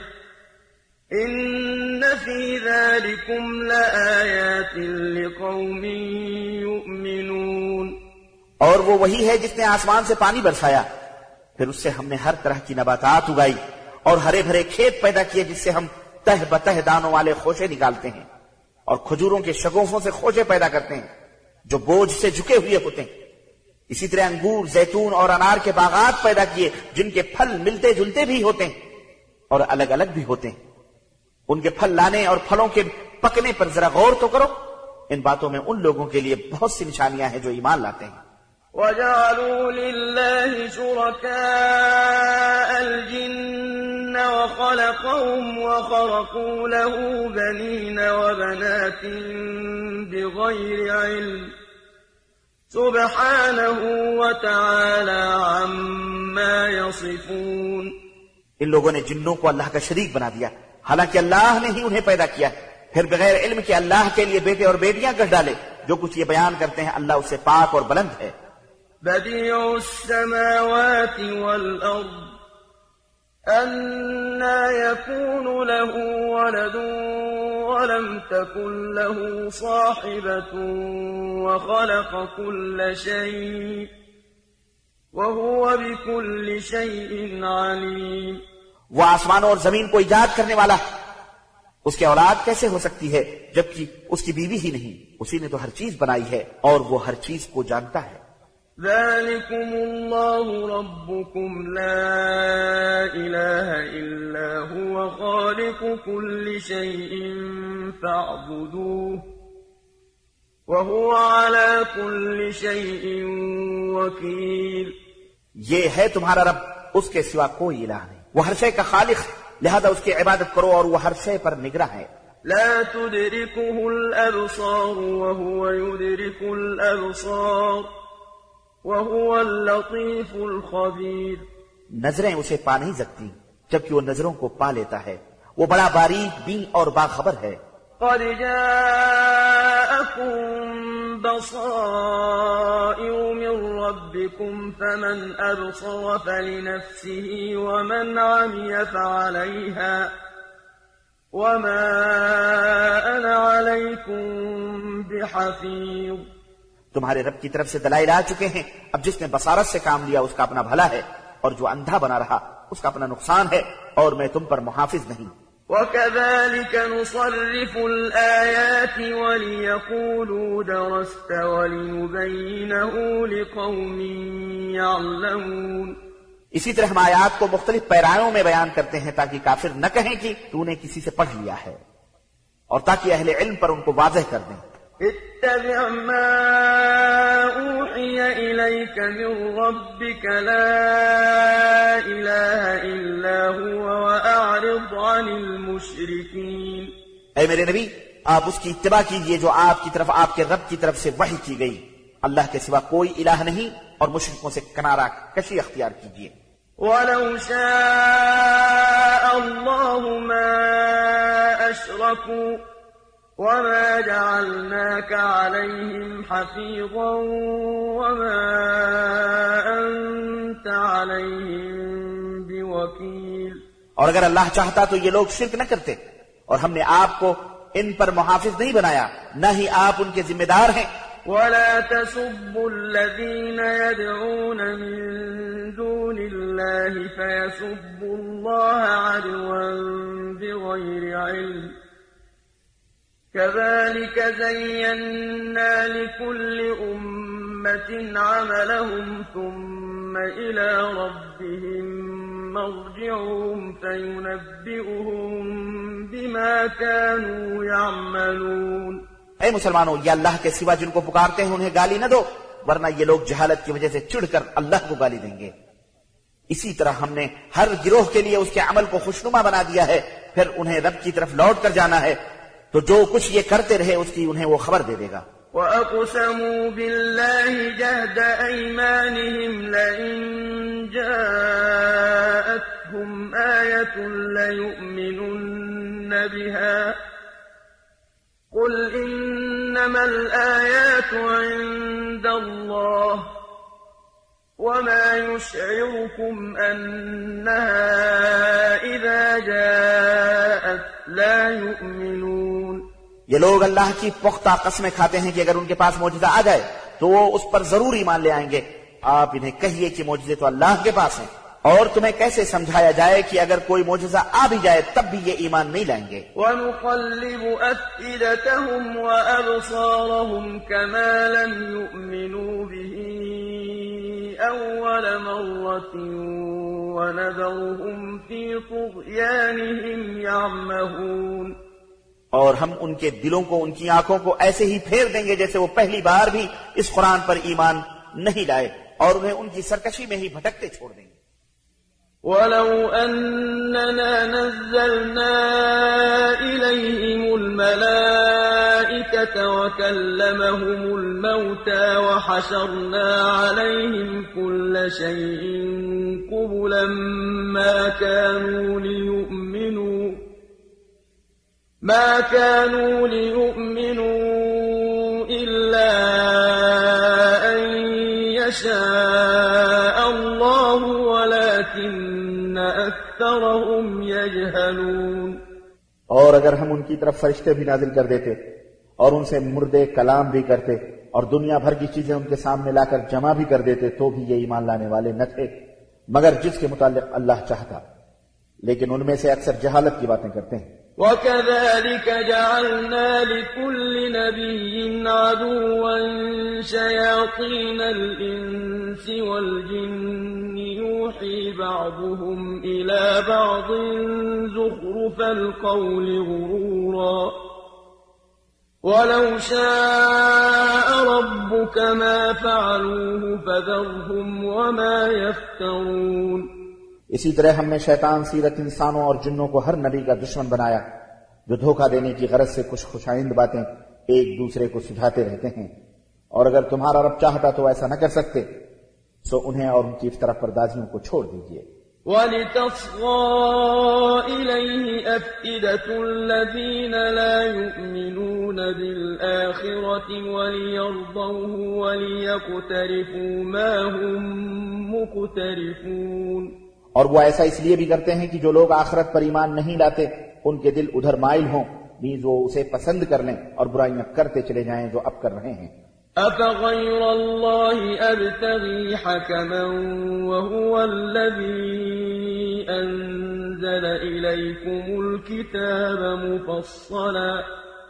إن في ذلكم لآيات لقوم يؤمنون. اور وہ وہی ہے جس نے آسمان سے پانی برسایا، پھر اس سے ہم نے ہر طرح کی نباتات اگائی اور ہرے بھرے کھیت پیدا کیے جس سے ہم تہ بتہ دانوں والے خوشے نکالتے ہیں اور کھجوروں کے شگوفوں سے خوشے پیدا کرتے ہیں جو بوجھ سے جھکے ہوئے ہوتے ہیں. اسی طرح انگور، زیتون اور انار کے باغات پیدا کیے جن کے پھل ملتے جلتے بھی ہوتے ہیں اور الگ الگ بھی ہوتے ہیں. ان کے پھل لانے اور پھلوں کے پکنے پر ذرا غور تو کرو، ان باتوں میں ان لوگوں کے لیے بہت سی نشانیاں ہیں جو ایمان لاتے ہیں. وَجَعَلُوا لِلَّهِ شُرَكَاءَ الْجِنَّ وَخَلَقَهُمْ وَخَرَقُوا لَهُ بَنِينَ وَبَنَاتٍ بِغَيْرِ عِلْمٍ سُبْحَانَهُ وَتَعَالَى عَمَّا يَصِفُونَ. ان لوگوں نے جنوں کو اللہ کا شریک بنا دیا حالانکہ اللہ نے ہی انہیں پیدا کیا، پھر بغیر علم کے اللہ کے لیے بیٹے اور بیٹیاں گڑھ ڈالے. جو کچھ یہ بیان کرتے ہیں اللہ اس سے پاک اور بلند ہے. بديع السماوات والأرض أنى يكون له ولد ولم تكن له صاحبة وخلق كل شيء وهو بكل شيء عليم. وہ آسمانوں اور زمین کو ایجاد کرنے والا ہے، اس کے اولاد کیسے ہو سکتی ہے جبکہ اس کی بیوی ہی نہیں؟ اسی نے تو ہر چیز بنائی ہے اور وہ ہر چیز کو جانتا ہے. ذلكم الله ربكم لا إله إلا هو خالق كل شيء فاعبدوه وهو على كل شيء وكيل. یہ ہے تمہارا رب، اس کے سوا کوئی الہ نہیں، وہ ہر شے کا خالق، لہذا اس کی عبادت کرو اور وہ ہر شے پر نگراں ہے. لا تدركه الأبصار وهو يدرك الأبصار وهو اللطيف الخبير. نظریں اسے پا نہیں سکتی جبکہ وہ نظروں کو پا لیتا ہے، وہ بڑا باریک بین اور باخبر ہے. قد جاءكم بصائر من ربكم فمن أبصر فلنفسه ومن عمي فعليها وما أنا عليكم بحفيظ. تمہارے رب کی طرف سے دلائل آ چکے ہیں، اب جس نے بصارت سے کام لیا اس کا اپنا بھلا ہے، اور جو اندھا بنا رہا اس کا اپنا نقصان ہے، اور میں تم پر محافظ نہیں. وَكَذَلِكَ نُصَرِّفُ الْآيَاتِ وَلِيَقُولُوا دَرَسْتَ وَلِنُبَيِّنَهُ لِقَوْمٍ يَعْلَمُونَ. اسی طرح ہم آیات کو مختلف پیرایوں میں بیان کرتے ہیں تاکہ کافر نہ کہیں کہ تو نے کسی سے پڑھ لیا ہے، اور تاکہ اہل علم پر ان کو واضح کر دیں. اتبع ما اوحی الیک من ربک لا الہ الا هو واعرض عن المشرکین. اے میرے نبی، آپ اس کی اتباع کیجئے جو آپ کی طرف آپ کے رب کی طرف سے وحی کی گئی. اللہ کے سوا کوئی الہ نہیں، اور مشرکوں سے کنارہ کشی اختیار کیجئے. وَلَوْ شَاءَ اللَّهُ مَا أَشْرَكُوا وَمَا جَعَلْنَاكَ عَلَيْهِمْ حَفِيظًا وَمَا أَنْتَ عَلَيْهِمْ بِوَكِيلٍ. اور اگر اللہ چاہتا تو یہ لوگ شرک نہ کرتے، اور ہم نے آپ کو ان پر محافظ نہیں بنایا، نہ ہی آپ ان کے ذمہ دار ہیں. وَلَا تَسُبُّوا الَّذِينَ يَدْعُونَ مِن دُونِ اللَّهِ فَيَسُبُّوا اللَّهَ عَدْوًا بِغَيْرِ عِلْمٍ. كَذَلِكَ زَيَّنَّا لِكُلِّ أُمَّةٍ عَمَلَهُمْ ثُمَّ إِلَى رَبِّهِمْ مَرْجِعُهُمْ فَيُنَبِّئُهُم بِمَا كَانُوا يَعْمَلُونَ. اے مسلمانوں، یہ اللہ کے سوا جن کو پکارتے ہیں انہیں گالی نہ دو، ورنہ یہ لوگ جہالت کی وجہ سے چڑھ کر اللہ کو گالی دیں گے. اسی طرح ہم نے ہر گروہ کے لیے اس کے عمل کو خوشنما بنا دیا ہے، پھر انہیں رب کی طرف لوٹ کر جانا ہے، تو جو کچھ یہ کرتے رہے اس کی انہیں وہ خبر دے دے گا. وَأَقْسَمُوا بِاللَّهِ جَهْدَ أَيْمَانِهِمْ لَئِن جَاءَتْهُمْ آيَةٌ لَّيُؤْمِنُنَّ بِهَا قُلْ إِنَّمَا الْآيَاتُ عِندَ اللَّهِ وَمَا يُشْعِرُكُمْ أَنَّهَا إِذَا جَاءَتْ لَا يُؤْمِنُونَ. یہ لوگ اللہ کی پختہ قسمیں کھاتے ہیں کہ اگر ان کے پاس معجزہ آ جائے تو وہ اس پر ضرور ایمان لے آئیں گے. آپ انہیں کہیے کہ معجزے تو اللہ کے پاس ہیں، اور تمہیں کیسے سمجھایا جائے کہ اگر کوئی معجزہ آ بھی جائے تب بھی یہ ایمان نہیں لائیں گے. وَنُقَلِّبُ أَفْئِدَتَهُمْ وَأَبْصَارَهُمْ كَمَا لَمْ يُؤْمِنُوا بِهِ أَوَّلَ مَرَّةٍ وَنَذَرُهُمْ فِي طُغْيَانِهِمْ يَعْمَهُونَ. اور ہم ان کے دلوں کو، ان کی آنکھوں کو ایسے ہی پھیر دیں گے جیسے وہ پہلی بار بھی اس قرآن پر ایمان نہیں لائے، اور انہیں ان کی سرکشی میں ہی بھٹکتے چھوڑ دیں گے. وَلَوْ أَنَّنَا نَزَّلْنَا إِلَيْهِمُ الْمَلَائِكَةَ وَكَلَّمَهُمُ الْمَوْتَى وَحَشَرْنَا عَلَيْهِمْ كُلَّ شَيْءٍ قُبُلًا مَا كَانُوا لِيُؤْمِنُوا ما كانوا ليؤمنوا إلا أن يشاء الله ولكن أكثرهم يجهلون. اور اگر ہم ان کی طرف فرشتے بھی نازل کر دیتے اور ان سے مردے کلام بھی کرتے اور دنیا بھر کی چیزیں ان کے سامنے لا کر جمع بھی کر دیتے تو بھی یہ ایمان لانے والے نہ تھے مگر جس کے متعلق اللہ چاہتا، لیکن ان میں سے اکثر جہالت کی باتیں کرتے ہیں. وَكَذَلِكَ جَعَلْنَا لِكُلِّ نَبِيٍّ عَدُوًّا شَيَاطِينَ الْإِنسِ وَالْجِنِّ يُوحِي بَعْضُهُمْ إِلَى بَعْضٍ زُخْرُفَ الْقَوْلِ غُرُورًا وَلَوْ شَاءَ رَبُّكَ مَا فَعَلُوهُ فَذَرْهُمْ وَمَا يَفْتَرُونَ. اسی طرح ہم نے شیطان سیرت انسانوں اور جنوں کو ہر نبی کا دشمن بنایا جو دھوکہ دینے کی غرض سے کچھ خوشائند باتیں ایک دوسرے کو سجھاتے رہتے ہیں، اور اگر تمہارا رب چاہتا تو ایسا نہ کر سکتے، سو انہیں اور ان کی افتراء پردازیوں کو چھوڑ دیجئے. وَلِتَصْغَىٰ إِلَيْهِ أَفْئِدَةُ الَّذِينَ لَا يُؤْمِنُونَ بِالْآخِرَةِ وَلِيَرْضَوْهُ وَلِيَقْتَرِفُوا مَا هُم مُقْتَرِفُونَ۔ اور وہ ایسا اس لیے بھی کرتے ہیں کہ جو لوگ آخرت پر ایمان نہیں لاتے ان کے دل ادھر مائل ہوں، نیز وہ اسے پسند کر لیں اور برائیاں کرتے چلے جائیں جو اب کر رہے ہیں۔ أَفَغَيْرَ اللَّهِ أَبْتَغِي حَكَمًا وَهُوَ الَّذِي أَنزَلَ إِلَيْكُمُ الْكِتَابَ مُفَصَّلًا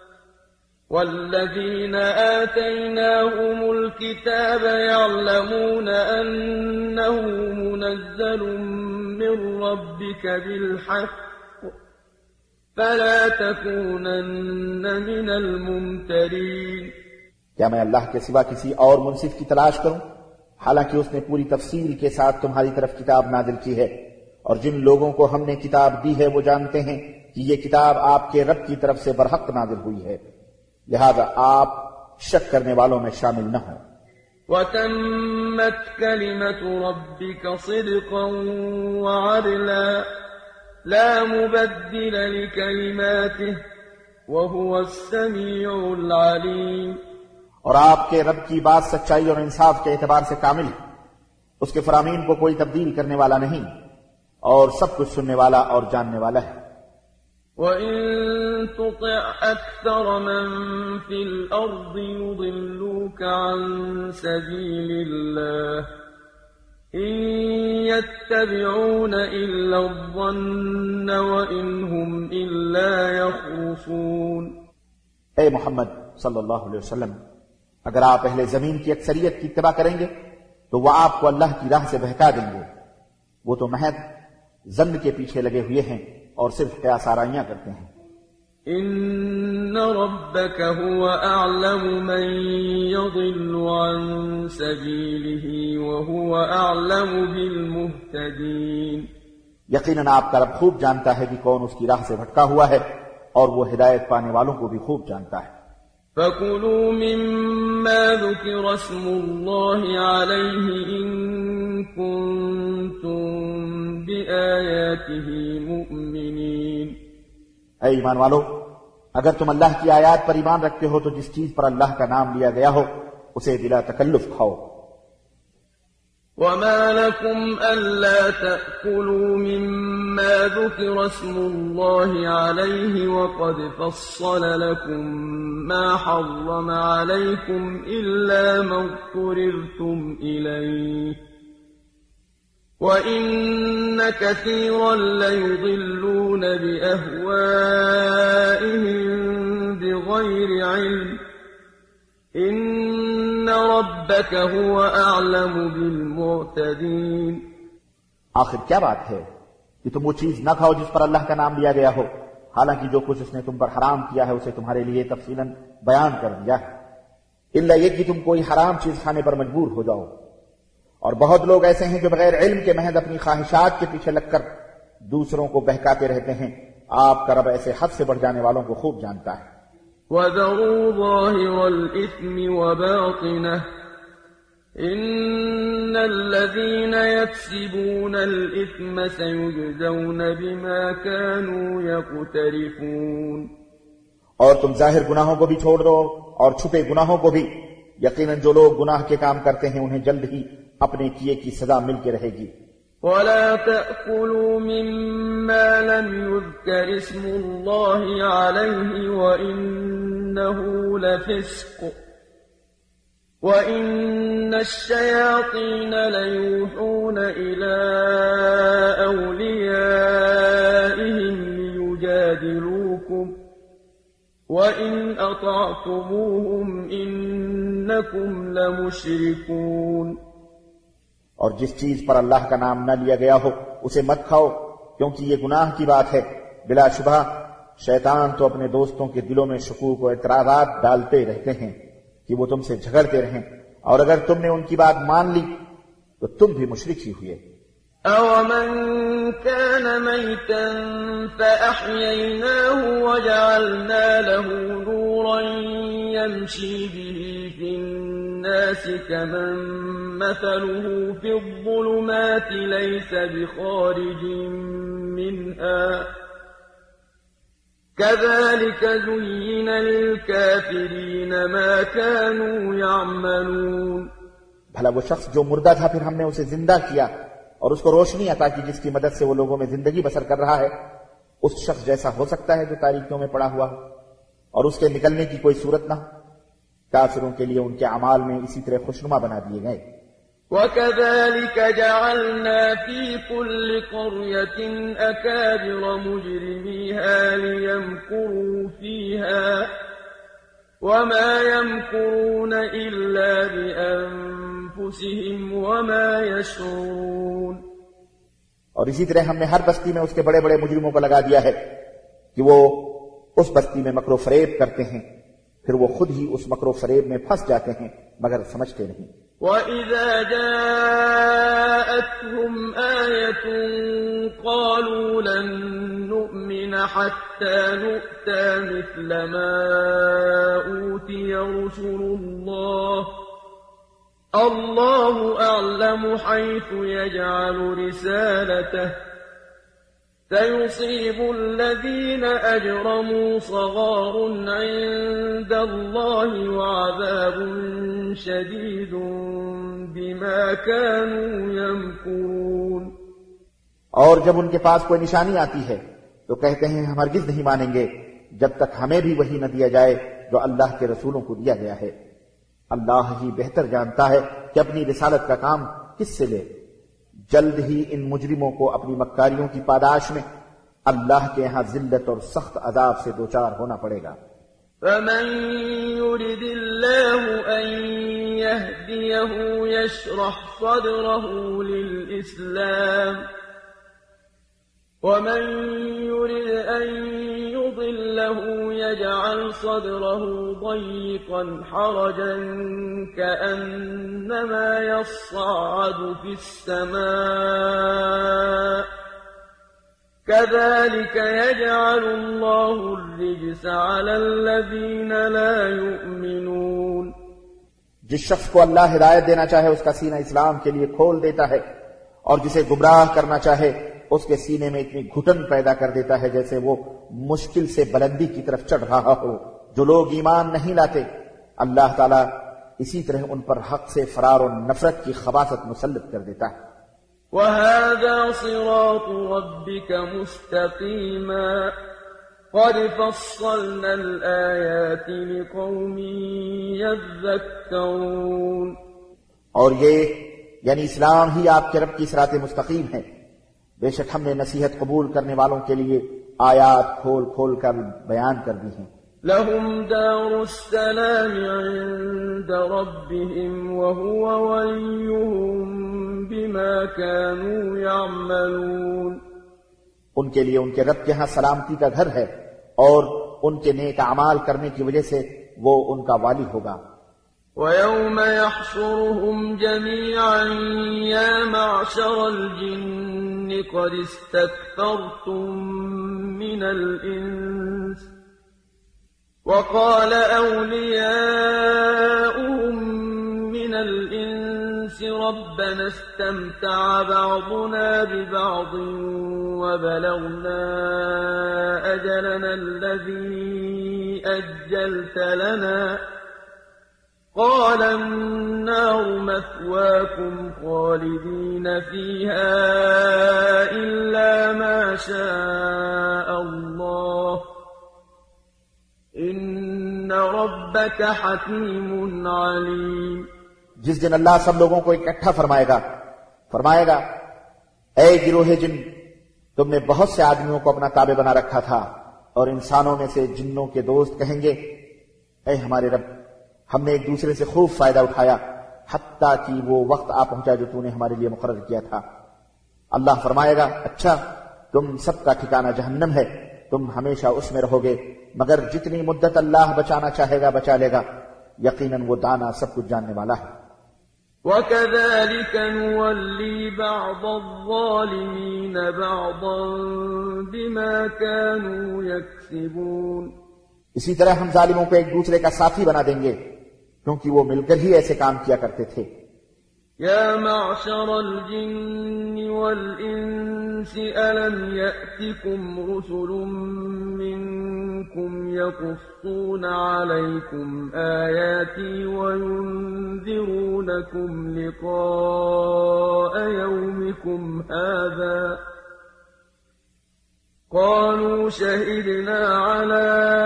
وَالَّذِينَ آتَيْنَاهُمُ الْكِتَابَ يَعْلَمُونَ أَنَّهُ مُنَزَّلٌ مِّن رَّبِّكَ بِالْحَقِّ فَلَا تَكُونَنَّ مِنَ الْمُمْتَرِينَ۔ کیا میں اللہ کے سوا کسی اور منصف کی تلاش کروں، حالانکہ اس نے پوری تفصیل کے ساتھ تمہاری طرف کتاب نازل کی ہے، اور جن لوگوں کو ہم نے کتاب دی ہے وہ جانتے ہیں کہ یہ کتاب آپ کے رب کی طرف سے برحق نازل ہوئی ہے، لہذا آپ شک کرنے والوں میں شامل نہ ہوں۔ وَتَمَّتْ كَلِمَةُ رَبِّكَ صِدْقًا وَعَدْلًا لَا مُبَدِّلَ لِكَلِمَاتِهِ وَهُوَ السَّمِيعُ الْعَلِيمُ۔ اور آپ کے رب کی بات سچائی اور انصاف کے اعتبار سے کامل ہے، اس کے فرامین کو کوئی تبدیل کرنے والا نہیں، اور سب کچھ سننے والا اور جاننے والا ہے۔ وَإِن تُطِعْ أَكْثَرَ مَن فِي الْأَرْضِ يُضِلُّوكَ عَن سَبِيلِ اللَّهِ إِن يَتَّبِعُونَ إِلَّا الظَّنَّ وَإِنْ هُمْ إِلَّا يَخْرُصُونَ۔ اے محمد صلی اللہ علیہ وسلم، اگر آپ اہل زمین کی اکثریت کی اتباع کریں گے تو وہ آپ کو اللہ کی راہ سے بہکا دیں گے، وہ تو محض ظن کے پیچھے لگے ہوئے ہیں اور صرف قیاس آرائیاں کرتے ہیں۔ ان ربك هو اعلم من يضل عن سبيله وهو اعلم بالمهتدين۔ یقیناً آپ کا رب خوب جانتا ہے کہ کون اس کی راہ سے بھٹکا ہوا ہے، اور وہ ہدایت پانے والوں کو بھی خوب جانتا ہے۔ فَكُلُوا مِمَّا ذُكِرَ اسْمُ اللَّهِ عَلَيْهِ إِن كُنتُم بِآيَاتِهِ مُؤْمِنِينَ۔ اے ایمان والو، اگر تم اللہ کی آیات پر ایمان رکھتے ہو تو جس چیز پر اللہ کا نام لیا گیا ہو اسے بلا تکلف کھاؤ۔ وَمَا لَكُمْ أَلَّا تَأْكُلُوا مِمَّا ذُكِرَ اسْمُ اللَّهِ عَلَيْهِ وَقَدْ فَصَّلَ لَكُم مَّا حَرَّمَ عَلَيْكُمْ إِلَّا مَا اضْطُرِرْتُمْ إِلَيْهِ وَإِنَّ كَثِيرًا لَّيُضِلُّونَ بِأَهْوَائِهِم بِغَيْرِ عِلْمٍ إِنَّ رَبَّكَ هُوَ أَعْلَمُ بِالْمُعْتَدِينَ۔ آخر کیا بات ہے کہ تم وہ چیز نہ کھاؤ جس پر اللہ کا نام لیا گیا ہو، حالانکہ جو کچھ اس نے تم پر حرام کیا ہے اسے تمہارے لیے تفصیلاً بیان کر دیا ہے، الا یہ کہ تم کوئی حرام چیز کھانے پر مجبور ہو جاؤ۔ اور بہت لوگ ایسے ہیں جو بغیر علم کے محض اپنی خواہشات کے پیچھے لگ کر دوسروں کو بہکاتے رہتے ہیں، آپ کا رب ایسے حد سے بڑھ جانے والوں کو خوب جانتا ہے۔ وَذَرُوا ظَاهِرَ الْإِثْمِ وَبَاطِنَهُ إِنَّ الَّذِينَ يَكْسِبُونَ الْإِثْمَ سَيُجْزَوْنَ بِمَا كَانُوا يَقْتَرِفُونَ۔ اور تم ظاہر گناہوں کو بھی چھوڑ دو اور چھپے گناہوں کو بھی، یقیناً جو لوگ گناہ کے کام کرتے ہیں انہیں جلد ہی اپنے کیے کی سزا مل کے رہے گی۔ وَلَا تَأْكُلُوا مِمَّا لَمْ يُذْكَرِ اسْمُ اللَّهِ عَلَيْهِ وَإِنَّهُ لَفِسْقٌ وَإِنَّ الشَّيَاطِينَ لَيُوحُونَ إِلَىٰ أَوْلِيَائِهِمْ لِيُجَادِلُوكُمْ وَإِنْ أَطَعْتُمُوهُمْ إِنَّكُمْ لَمُشْرِكُونَ۔ اور جس چیز پر اللہ کا نام نہ لیا گیا ہو اسے مت کھاؤ، کیونکہ یہ گناہ کی بات ہے۔ بلا شبہ شیطان تو اپنے دوستوں کے دلوں میں شکوک و اعتراضات ڈالتے رہتے ہیں کہ وہ تم سے جھگڑتے رہیں، اور اگر تم نے ان کی بات مان لی تو تم بھی مشرک ہی ہوئے۔ أَوَمَنْ كَانَ مَيْتًا فَأَحْيَيْنَاهُ وَجَعَلْنَا لَهُ نُورًا يَمْشِي بِهِ فِي النَّاسِ الناس كمن مثله في الظلمات ليس بخارج منها كذلك زين للكافرين ما كانوا يعملون. بھلا وہ شخص جو مردہ تھا پھر ہم نے اسے زندہ کیا اور اس کو روشنی عطا کی جس کی مدد سے وہ لوگوں میں زندگی بسر کر رہا ہے، اس شخص جیسا ہو سکتا ہے جو تاریکیوں میں پڑا ہوا اور اس کے نکلنے کی کوئی صورت نہ ہو؟ کافروں کے لیے ان کے اعمال میں اسی طرح خوشنما بنا دیے گئے. وَكَذَلِكَ جَعَلْنَا فِي كُلِّ قَرْيَةٍ أَكَابِرَ مُجْرِمِيهَا لِيَمْكُرُوا فِيهَا وَمَا يَمْكُرُونَ إِلَّا بِأَنفُسِهِمْ وَمَا يَشْعُرُونَ. اور اسی طرح ہم نے ہر بستی میں اس کے بڑے بڑے مجرموں کو لگا دیا ہے کہ وہ اس بستی میں مکر و فریب کرتے ہیں، پھر وہ خود ہی اس مکر و فریب میں پھنس جاتے ہیں مگر سمجھتے نہیں. وَإِذَا جَاءَتْهُمْ آيَةٌ قَالُوا لَن نُّؤْمِنَ حَتَّى نُؤْتَىٰ مِثْلَ مَا أُوتِيَ رُسُلُ اللَّهِ اللَّهُ أَعْلَمُ حَيْثُ يَجْعَلُ رِسَالَتَهُ سَيُصِيبُ الَّذِينَ أَجْرَمُوا صَغَارٌ عِندَ اللَّهِ وَعَذَابٌ شَدِيدٌ بِمَا كَانُوا يَمْكُرُونَ. اور جب ان کے پاس کوئی نشانی آتی ہے تو کہتے ہیں ہم ہرگز نہیں مانیں گے جب تک ہمیں بھی وہی نہ دیا جائے جو اللہ کے رسولوں کو دیا گیا ہے. اللہ ہی بہتر جانتا ہے کہ اپنی رسالت کا کام کس سے لے. جلد ہی ان مجرموں کو اپنی مکاریوں کی پاداش میں اللہ کے ہاں ذلت اور سخت عذاب سے دوچار ہونا پڑے گا. فَمَن يُرِدِ اللَّهُ أَن يَهْدِيَهُ يَشْرَحْ صَدْرَهُ لِلْإِسْلَامِ وَمَن يُرِدْ أَن يُضِلَّهُ يَجْعَلْ صَدْرَهُ ضَيِّقًا حَرَجًا كَأَنَّمَا يَصَّعَّدُ فِي السَّمَاءِ كَذَلِكَ يَجْعَلُ اللَّهُ الرِّجْسَ عَلَى الَّذِينَ لَا يُؤْمِنُونَ. جس شخص کو اللہ ہدایت دینا چاہے اس کا سینہ اسلام کے لیے کھول دیتا ہے، اور جسے گمراہ کرنا چاہے اس کے سینے میں اتنی گھٹن پیدا کر دیتا ہے جیسے وہ مشکل سے بلندی کی طرف چڑھ رہا ہو. جو لوگ ایمان نہیں لاتے اللہ تعالیٰ اسی طرح ان پر حق سے فرار و نفرت کی خباثت مسلط کر دیتا ہے. وَهَذَا صِرَاطُ رَبِّكَ مُسْتَقِيمًا قَدْ فَصَّلْنَا الْآيَاتِ لِقَوْمٍ يَذَّكَّرُونَ. اور یہ یعنی اسلام ہی آپ کے رب کی صراط مستقیم ہے. بے شک ہم نے نصیحت قبول کرنے والوں کے لیے آیات کھول کھول کر بیان کر دی ہیں. لَهُمْ دَارُ السَّلَامِ عِندَ رَبِّهِمْ وَهُوَ وَلِيُّهُم بِمَا كَانُوا يَعْمَلُونَ. ان کے لیے ان کے رب کے ہاں سلامتی کا گھر ہے اور ان کے نیک اعمال کرنے کی وجہ سے وہ ان کا والی ہوگا. وَيَوْمَ يَحْشُرُهُمْ جَمِيعًا يَا مَعْشَرَ الْجِنِّ قَدِ اسْتَكْثَرْتُم مِّنَ الْإِنسِ وَقَالَ أَوْلِيَاؤُهُم مِّنَ الْإِنسِ رَبَّنَا اسْتَمْتَعَ بَعْضُنَا بِبَعْضٍ وَبَلَغْنَا أَجَلَنَا الَّذِي أَجَّلْتَ لَنَا قَالَ النَّارُ مَثْوَاكُمْ خَالِدِينَ فِيهَا إِلَّا مَا شَاءَ اللَّهُ إِنَّ رَبَّكَ حَكِيمٌ عَلِيمٌ. جس دن اللہ سب لوگوں کو اکٹھا فرمائے گا فرمائے گا اے گروہ جن، تم نے بہت سے آدمیوں کو اپنا تابع بنا رکھا تھا، اور انسانوں میں سے جنوں کے دوست کہیں گے اے ہمارے رب، ہم نے ایک دوسرے سے خوب فائدہ اٹھایا حتیٰ کہ وہ وقت آ پہنچا جو تو نے ہمارے لیے مقرر کیا تھا. اللہ فرمائے گا اچھا تم سب کا ٹھکانہ جہنم ہے، تم ہمیشہ اس میں رہو گے مگر جتنی مدت اللہ بچانا چاہے گا بچا لے گا، یقیناً وہ دانا سب کچھ جاننے والا ہے. وَكَذَلِكَ نُوَلِّي بَعْضَ الظَّالِمِينَ بَعْضًا بِمَا كَانُوا يَكْسِبُونَ. اسی طرح ہم ظالموں کو ایک دوسرے کا ساتھی بنا دیں گے کیونکہ وہ مل کر ہی ایسے کام کیا کرتے تھے۔ يا معشر الجن والإنس ألم يأتكم رسل منكم يقصون عليكم آياتي وينذرونكم لقاء يومكم هذا قالوا شهدنا على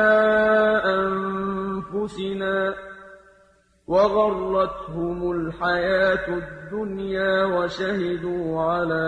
أنفسنا وغرتهم الحياة الدنيا وشهدوا على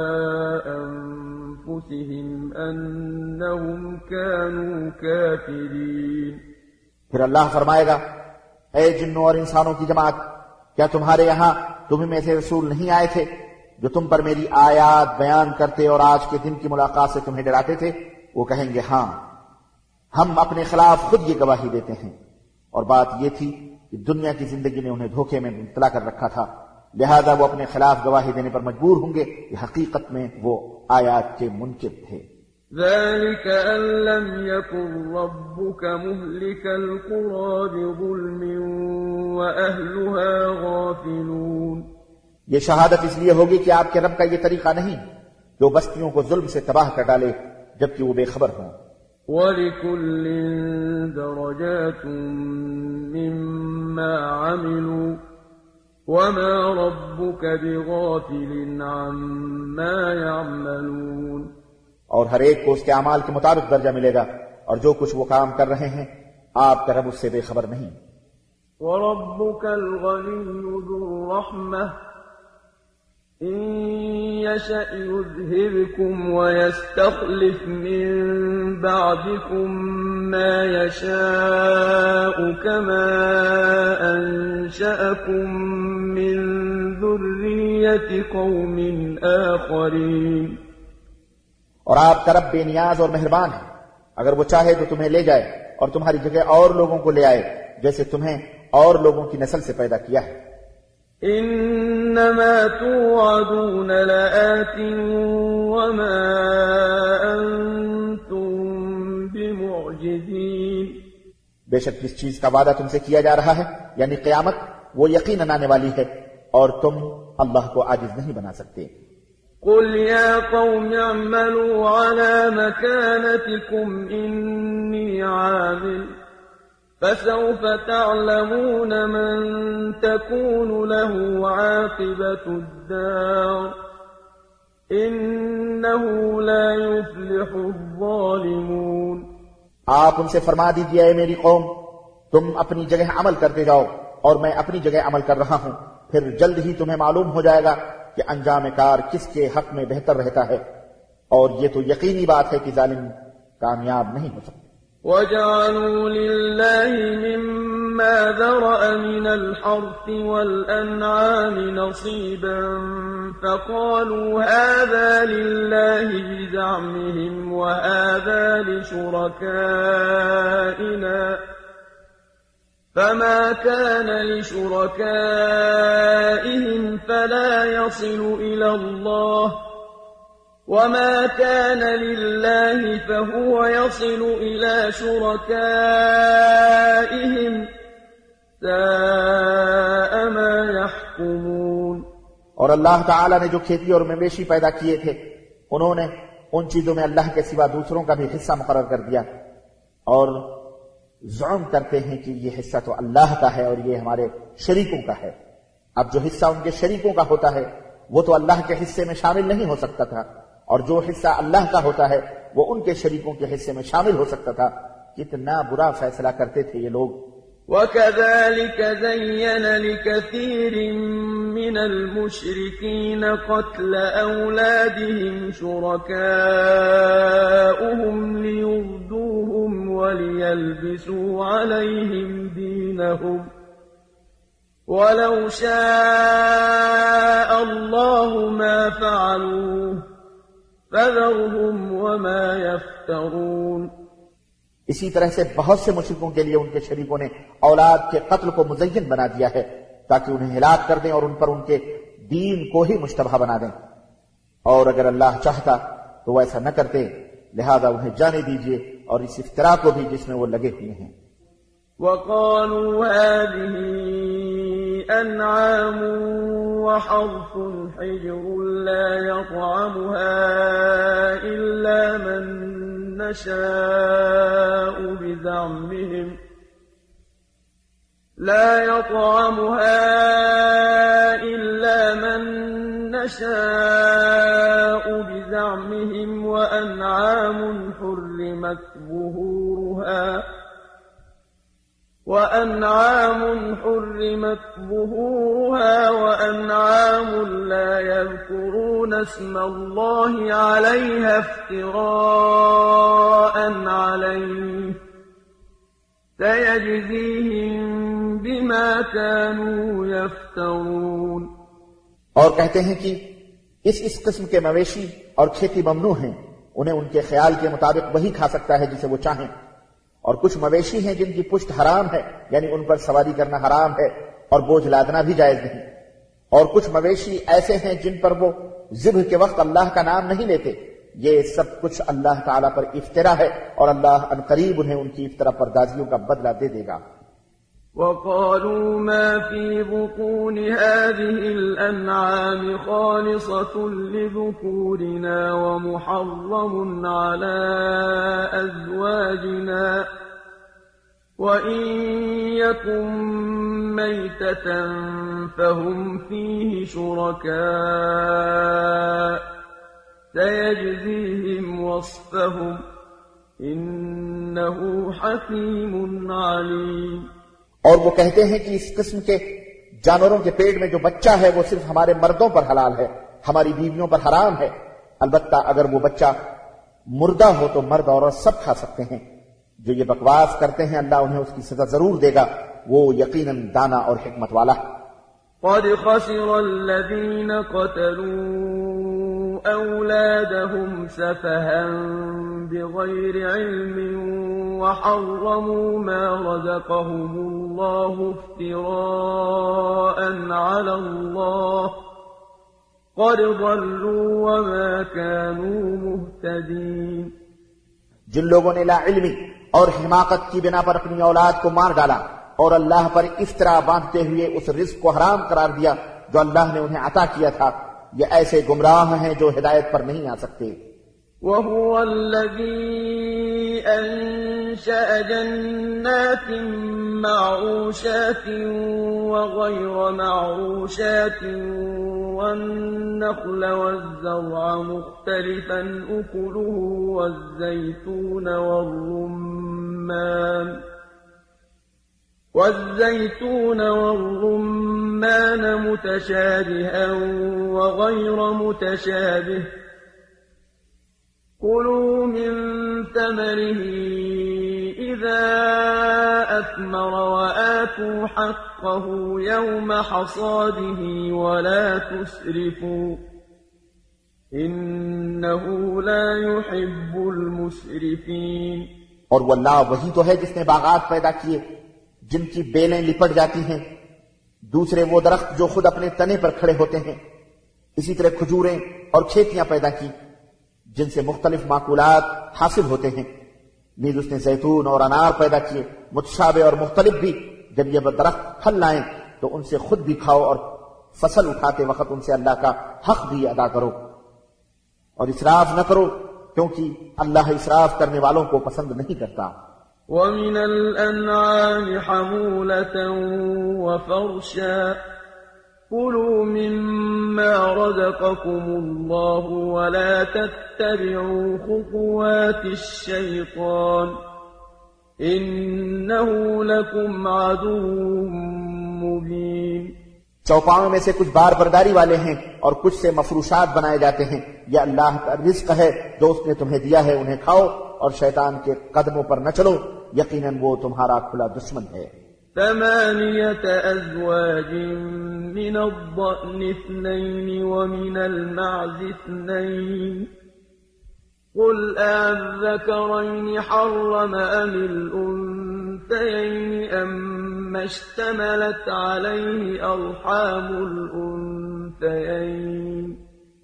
أنفسهم أنهم كانوا كافرين۔ پھر اللہ فرمائے گا، اے جنوں اور انسانوں کی جماعت، کیا تمہارے یہاں تمہیں میں سے رسول نہیں آئے تھے جو تم پر میری آیات بیان کرتے اور آج کے دن کی ملاقات سے تمہیں ڈراتے تھے؟ وہ کہیں گے ہاں، ہم اپنے خلاف خود یہ گواہی دیتے ہیں، اور بات یہ تھی کہ دنیا کی زندگی نے انہیں دھوکے میں مبتلا کر رکھا تھا، لہذا وہ اپنے خلاف گواہی دینے پر مجبور ہوں گے کہ حقیقت میں وہ آیات کے منکر تھے۔ ذلك أن لم يكن ربك مهلك القرى بظلم وأهلها غافلون۔ یہ شہادت اس لیے ہوگی کہ آپ کے رب کا یہ طریقہ نہیں جو بستیوں کو ظلم سے تباہ کر ڈالے جبکہ وہ بے خبر ہوں۔ وَلِكُلٍّ دَرَجَاتٌ مِّمَّا عَمِلُوا وَمَا رَبُّكَ بِغَافِلٍ عَمَّا يَعْمَلُونَ۔ اور ہر ایک کو اس کے اعمال کے مطابق درجہ ملے گا، اور جو کچھ وہ کام کر رہے ہیں آپ کا رب اس سے بے خبر نہیں۔ وَرَبُّكَ الْغَنِيُّ ذُو الرَّحْمَةِ إِن يَشَأْ يُذْهِبْكُمْ وَيَسْتَخْلِفْ مِن بَعْدِكُم مَّا يَشَاءُ كَمَا أَنشَأَكُم مِّن ذُرِّيَّةِ قَوْمٍ آخَرِينَ۔ اور آپ کا رب بے نیاز اور مہربان ہے، اگر وہ چاہے تو تمہیں لے جائے اور تمہاری جگہ اور لوگوں کو لے آئے جیسے تمہیں اور لوگوں کی نسل سے پیدا کیا ہے۔ انما توعدون لآت وما انتم بمعجزین۔ بے شک جس چیز کا وعدہ تم سے کیا جا رہا ہے یعنی قیامت، وہ یقیناً آنے والی ہے اور تم اللہ کو عاجز نہیں بنا سکتے۔ قل يا قوم اعملوا على مكانتكم إني عامل فسوف تعلمون من تكون له عاقبة الدار إنه لا يفلح الظالمون۔ آپ ان سے فرما دیجئے اے میری قوم، تم اپنی جگہ عمل کرتے جاؤ اور میں اپنی جگہ عمل کر رہا ہوں، پھر جلد ہی تمہیں معلوم ہو جائے گا کہ انجام کار کس کے حق میں بہتر رہتا ہے، اور یہ تو یقینی بات ہے کہ ظالم کامیاب نہیں ہو سکتے۔ وَجَعَلُوا لِلَّهِ مِمَّا ذَرَأَ مِنَ الْحَرْثِ وَالْأَنْعَامِ نَصِيبًا فَقَالُوا هَذَا لِلَّهِ بِزَعْمِهِمْ وَهَذَا لِشُرَكَائِنَا فما كان لشركائهم فلا يصل إلى الله وما كان لله فهو يصل إلى شركائهم ساء ما يحكمون۔ اور اللہ تعالی نے جو کھیتی اور مویشی پیدا کیے تھے انہوں نے ان چیزوں میں اللہ کے سوا دوسروں کا بھی حصہ مقرر کر دیا، اور زعم کرتے ہیں کہ یہ حصہ تو اللہ کا ہے اور یہ ہمارے شریکوں کا ہے۔ اب جو حصہ ان کے شریکوں کا ہوتا ہے وہ تو اللہ کے حصے میں شامل نہیں ہو سکتا تھا، اور جو حصہ اللہ کا ہوتا ہے وہ ان کے شریکوں کے حصے میں شامل ہو سکتا تھا۔ کتنا برا فیصلہ کرتے تھے یہ لوگ۔ وَكَذَلِكَ زَيَّنَ لِكَثِيرٍ مِّنَ الْمُشْرِكِينَ قَتْلَ أَوْلَادِهِمْ شُرَكَاؤُهُمْ لِيُرْدُوهُمْ وَلِيَلْبِسُوا عَلَيْهِمْ دِينَهُمْ وَلَوْ شَاءَ اللَّهُ مَا فَعَلُوهُ فَذَرْهُمْ وَمَا يَفْتَرُونَ۔ اسی طرح سے بہت سے مشرکوں کے لیے ان کے شریکوں نے اولاد کے قتل کو مزین بنا دیا ہے تاکہ انہیں ہلاک کر دیں اور ان پر ان کے دین کو ہی مشتبہ بنا دیں، اور اگر اللہ چاہتا تو وہ ایسا نہ کرتے، لہذا انہیں جانے دیجیے اور اس افتراء کو بھی جس میں وہ لگے ہوئے ہیں۔ وقالوا هذه أنعام وحرث حجر لا يطعمها إلا من نشاء بزعمهم لا يطعمها إلا من نشاء بزعمهم وأنعام حرمت ظهورها وأنعام حرمت ظهورها وأنعام لا يذكرون اسم الله عليها افتراء عليه سيجزيهم بما كانوا يفترون. اور کہتے ہیں کہ اس اس قسم کے مویشی اور کھیتی ممنوع ہیں، انہیں ان کے خیال کے مطابق وہی کھا سکتا ہے جسے وہ چاہیں، اور کچھ مویشی ہیں جن کی پشت حرام ہے، یعنی ان پر سواری کرنا حرام ہے اور بوجھ لادنا بھی جائز نہیں، اور کچھ مویشی ایسے ہیں جن پر وہ ذبح کے وقت اللہ کا نام نہیں لیتے، یہ سب کچھ اللہ تعالیٰ پر افترا ہے، اور اللہ عنقریب انہیں ان کی افترا پردازیوں کا بدلہ دے دے گا. وقالوا ما في بطون هذه الأنعام خالصة لذكورنا ومحرم على أزواجنا وإن يكن ميتة فهم فيه شركاء سيجزيهم وصفهم إنه حكيم عليم. اور وہ کہتے ہیں کہ اس قسم کے جانوروں کے پیٹ میں جو بچہ ہے وہ صرف ہمارے مردوں پر حلال ہے، ہماری بیویوں پر حرام ہے، البتہ اگر وہ بچہ مردہ ہو تو مرد عورت سب کھا سکتے ہیں. جو یہ بکواس کرتے ہیں اللہ انہیں اس کی سزا ضرور دے گا، وہ یقیناً دانا اور حکمت والا. قد خسر الذين قتلوا أولادهم سفها بغير علم وحرموا ما رزقهم الله افتراء على الله قد ضلوا وما كانوا مهتدين. جن لوگوں نے لا علمی اور حماقت کی بنا پر اپنی اولاد کو مار ڈالا اور اللہ پر افترا باندھتے ہوئے اس رزق کو حرام قرار دیا جو اللہ نے انہیں عطا کیا تھا، یہ ایسے گمراہ ہیں جو ہدایت پر نہیں آ سکتے. وهو الذي أنشأ جنات معروشات وغير معروشات والنخل والزرع مختلفا أكله والزيتون والرمان والزيتون والرمان متشابها وغير متشابه كلوا من ثمره إذا أثمر وآتوا حقه يوم حصاده ولا تسرفوا إنه لا يحب المسرفين. اور وہ اللہ وہی تو ہے جس نے باغات پیدا کیے جن کی بیلیں لپٹ جاتی ہیں، دوسرے وہ درخت جو خود اپنے تنے پر کھڑے ہوتے ہیں، اسی طرح کھجوریں اور کھیتیاں پیدا کی جن سے مختلف معقولات حاصل ہوتے ہیں. نیز اس نے زیتون اور انار پیدا کیے متشابہ اور مختلف بھی. جب یہ درخت پھل لائیں تو ان سے خود بھی کھاؤ اور فصل اٹھاتے وقت ان سے اللہ کا حق بھی ادا کرو، اور اسراف نہ کرو کیونکہ اللہ اسراف کرنے والوں کو پسند نہیں کرتا. وَمِنَ الْأَنْعَامِ حَمُولَةً وَفَرْشًا كُلُوا مِمَّا رَزَقَكُمُ اللَّهُ وَلَا تَتَّبِعُوا خُطُوَاتِ الشَّيْطَانِ إِنَّهُ لَكُمْ عَدُوٌّ مُبِينٌ. چوپاؤں میں سے کچھ بار برداری والے ہیں اور کچھ سے مفروشات بنائے جاتے ہیں. یہ اللہ کا رزق ہے جو اس نے تمہیں دیا ہے، انہیں کھاؤ اور شیطان کے قدموں پر نہ چلو، یقیناً وہ تمہارا کھلا دشمن ہے. ثمانية أزواج من الضأن اثنين ومن المعز اثنين قل أذكرين حرم أم الأنثيين أم اشتملت عليه أرحام الأنثيين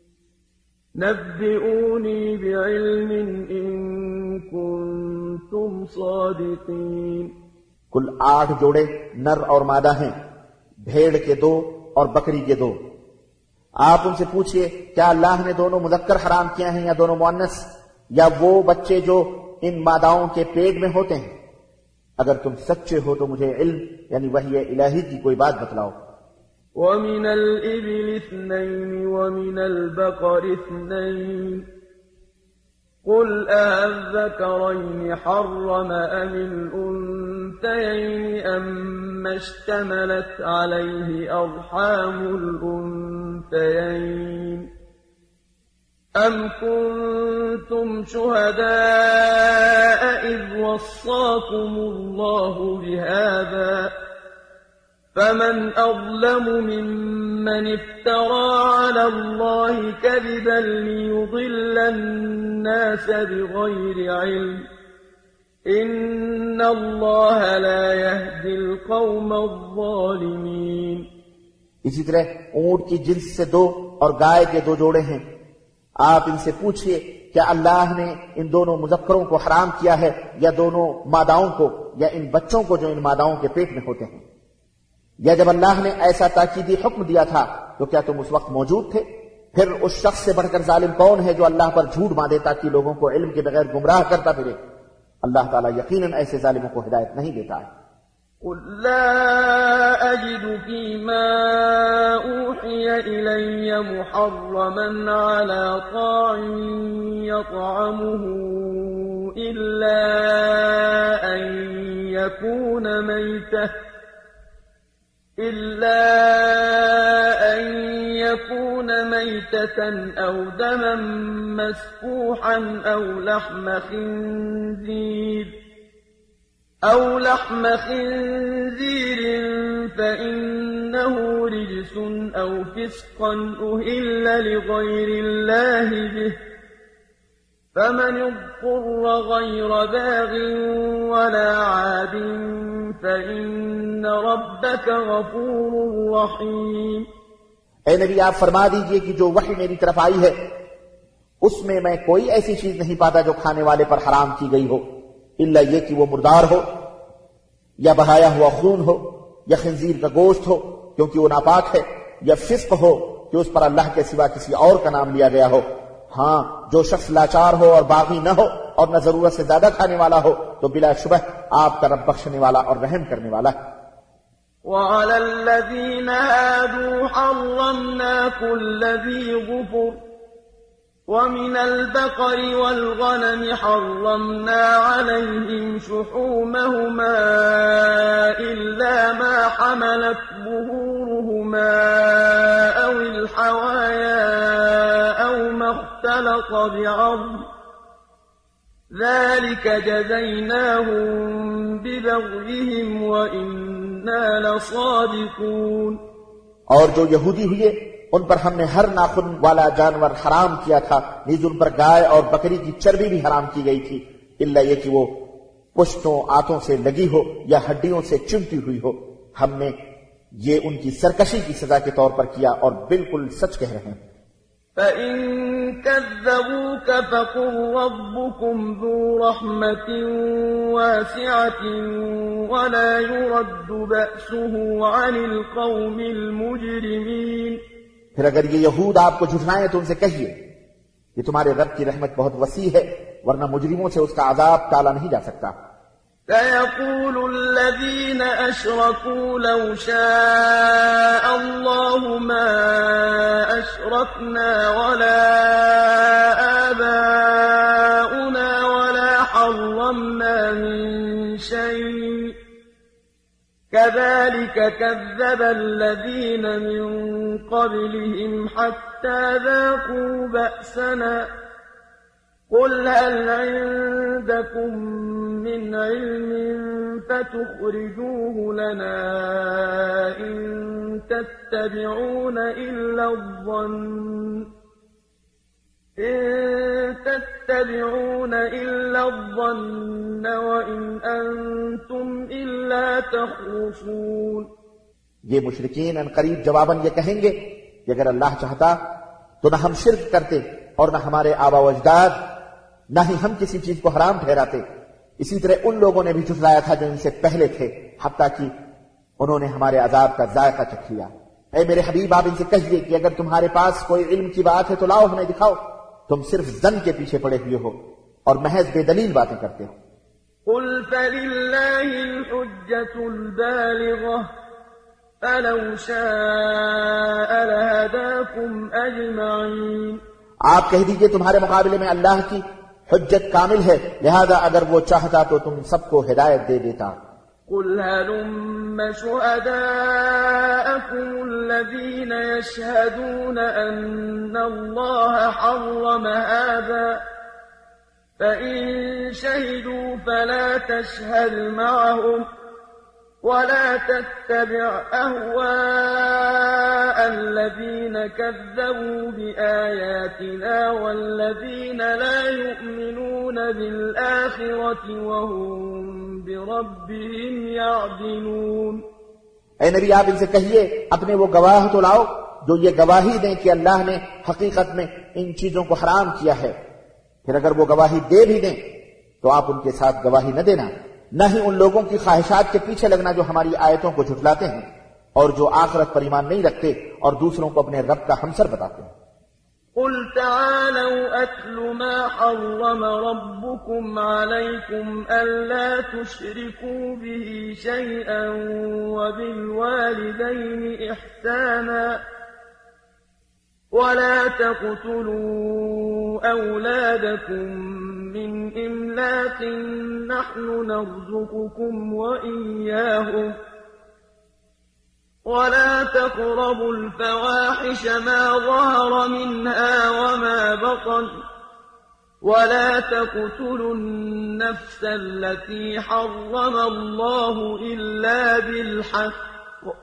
نبئوني بعلم إن كنتم صادقين. کل آٹھ جوڑے نر اور مادہ ہیں، بھیڑ کے دو اور بکری کے دو۔ آپ ان سے پوچھئے کیا اللہ نے دونوں مذکر حرام کیا ہیں یا دونوں مؤنث، یا وہ بچے جو ان ماداؤں کے پیٹ میں ہوتے ہیں؟ اگر تم سچے ہو تو مجھے علم یعنی وحی الہی کی کوئی بات بتلاؤ۔ وَمِنَ الْإِبِلِ اثْنَيْنِ وَمِنَ الْبَقَرِ اثْنَيْنِ قُلْ أَذَّكَرَيْنِ حَرَّمَ أَمِ الْأُنثَيَيْنِ أَمَّا اشْتَمَلَتْ عَلَيْهِ أَرْحَامُ الْأُنثَيَيْنِ أَمْ كُنتُمْ شُهَدَاءَ إِذْ وَصَّاكُمُ اللَّهُ بِهَذَا فمن أظلم ممن افترى على الله كذبا ليضل الناس بغير علم إن الله لا يهدي القوم الظالمين۔ اسی طرح اونٹ کی جنس سے دو اور گائے کے دو جوڑے ہیں، آپ ان سے پوچھئے کیا اللہ نے ان دونوں مذکروں کو حرام کیا ہے یا دونوں ماداؤں کو، یا ان بچوں کو جو ان ماداؤں کے پیٹ میں ہوتے ہیں؟ یا جب اللہ نے ایسا تاکیدی حکم دیا تھا تو کیا تم اس وقت موجود تھے؟ پھر اس شخص سے بڑھ کر ظالم کون ہے جو اللہ پر جھوٹ باندھے تاکہ لوگوں کو علم کے بغیر گمراہ کرتا پھرے؟ اللہ تعالیٰ یقیناً ایسے ظالموں کو ہدایت نہیں دیتا ہے۔ قل لا أجد فيما أوحي إلي محرما على طاعم يطعمه إلا أن يكون ميتة إلا أن يكون ميتة أو دما مسفوحا أو لحم خنزير أو لحم خنزير فإنه رجس أو فسقا أهل لغير الله به فمن اضطر غير باغ ولا عاد فإن ربك غفور رحيم۔ اے نبی آپ فرما دیجئے کہ جو وحی میری طرف آئی ہے اس میں میں کوئی ایسی چیز نہیں پاتا جو کھانے والے پر حرام کی گئی ہو، الا یہ کہ وہ مردار ہو یا بہایا ہوا خون ہو یا خنزیر کا گوشت ہو کیونکہ وہ ناپاک ہے، یا فسق ہو کہ اس پر اللہ کے سوا کسی اور کا نام لیا گیا ہو۔ ہاں جو شخص لاچار ہو اور باغی نہ ہو اور نہ ضرورت سے زیادہ کھانے والا ہو تو بلا شبہ آپ کا رب بخشنے والا اور رحم کرنے والا ہے۔ وعلى الذين هادوا حرمنا كل ذي ظفر ومن البقر والغنم حرمنا عليهم شحومهما إلا ما حملت ظهورهما أو الحوايا أو ما اختلط بعظم ذلك جزيناهم ببغيهم وإنا لصادقون۔ اور جو یہودی ہوئے ان پر ہم نے ہر ناخن والا جانور حرام کیا تھا، نیز ان پر گائے اور بکری کی چربی بھی حرام کی گئی تھی، الا یہ کہ وہ پشتوں آتوں سے لگی ہو یا ہڈیوں سے چمٹی ہوئی ہو۔ ہم نے یہ ان کی سرکشی کی سزا کے طور پر کیا اور بالکل سچ کہہ رہے ہیں۔ فَإِن كَذَّبُوكَ فَقُل رَّبُّكُمْ ذُو رَحْمَةٍ وَاسِعَةٍ وَلَا يُرَدُّ بَأْسُهُ عَنِ الْقَوْمِ الْمُجْرِمِينَ۔ پھر اگر یہ یہود آپ کو جھٹلائیں تو ان سے کہیے کہ تمہارے رب کی رحمت بہت وسیع ہے، ورنہ مجرموں سے اس کا عذاب ٹالا نہیں جا سکتا۔ سيقول الذين أشركوا لو شاء الله ما أشركنا ولا آباؤنا ولا حرمنا من شيء كذلك كذب الذين من قبلهم حتى ذاقوا بأسنا قل هل عندكم من علم فتخرجوه لنا إن تتبعون إلا الظن إن تتبعون إلا الظن وإن أنتم إلا تخرصون۔ یہ مشرکین ان قریب جواباً یہ کہیں گے کہ اگر اللہ چاہتا تو نہ ہم شرک کرتے اور نہ ہمارے آبا و اجداد، نہ ہی ہم کسی چیز کو حرام ٹھہراتے۔ اسی طرح ان لوگوں نے بھی جھٹلایا تھا جو ان سے پہلے تھے۔ حتیٰ کہ انہوں نے ہمارے عذاب کا ذائقہ چکھ لیا۔ اے میرے حبیب آپ ان سے کہیے کہ اگر تمہارے پاس کوئی علم کی بات ہے تو لاؤ ہمیں دکھاؤ، تم صرف ظن کے پیچھے پڑے ہوئے ہو اور محض بے دلیل باتیں کرتے ہو۔ قل فلله الحجة البالغة فلو شاء لهداكم أجمعين۔ آپ کہہ دیجئے تمہارے مقابلے میں اللہ کی حجت کامل ہے، لہذا اگر وہ چاہتا تو تم سب کو ہدایت دے دیتا۔ قل هلم شهداءكم الذين يشهدون أن الله حرم هذا فإن شهدوا فلا تشهد معهم ولا تتبع أهواء الذين كذبوا بآياتنا والذين لا يؤمنون بالآخرة وهم بربهم يعدلون۔ اے نبی آپ ان سے کہیے اپنے وہ گواہ تو لاؤ جو یہ گواہی دیں کہ اللہ نے حقیقت میں ان چیزوں کو حرام کیا ہے، پھر اگر وہ گواہی دے بھی دیں تو آپ ان کے ساتھ گواہی نہ دینا، نہ ہی ان لوگوں کی خواہشات کے پیچھے لگنا جو ہماری آیتوں کو جھٹلاتے ہیں اور جو آخرت پر ایمان نہیں رکھتے اور دوسروں کو اپنے رب کا ہمسر بتاتے ہیں۔ قل تعالوا أتل ما حرم ربكم عليكم ألا تشركوا به شيئا وبالوالدين إحسانا ولا تقتلوا أولادكم من إملاق نحن نرزقكم وإياهم ولا تقربوا الفواحش ما ظهر منها وما بطن ولا تقتلوا النفس التي حرم الله إلا بالحق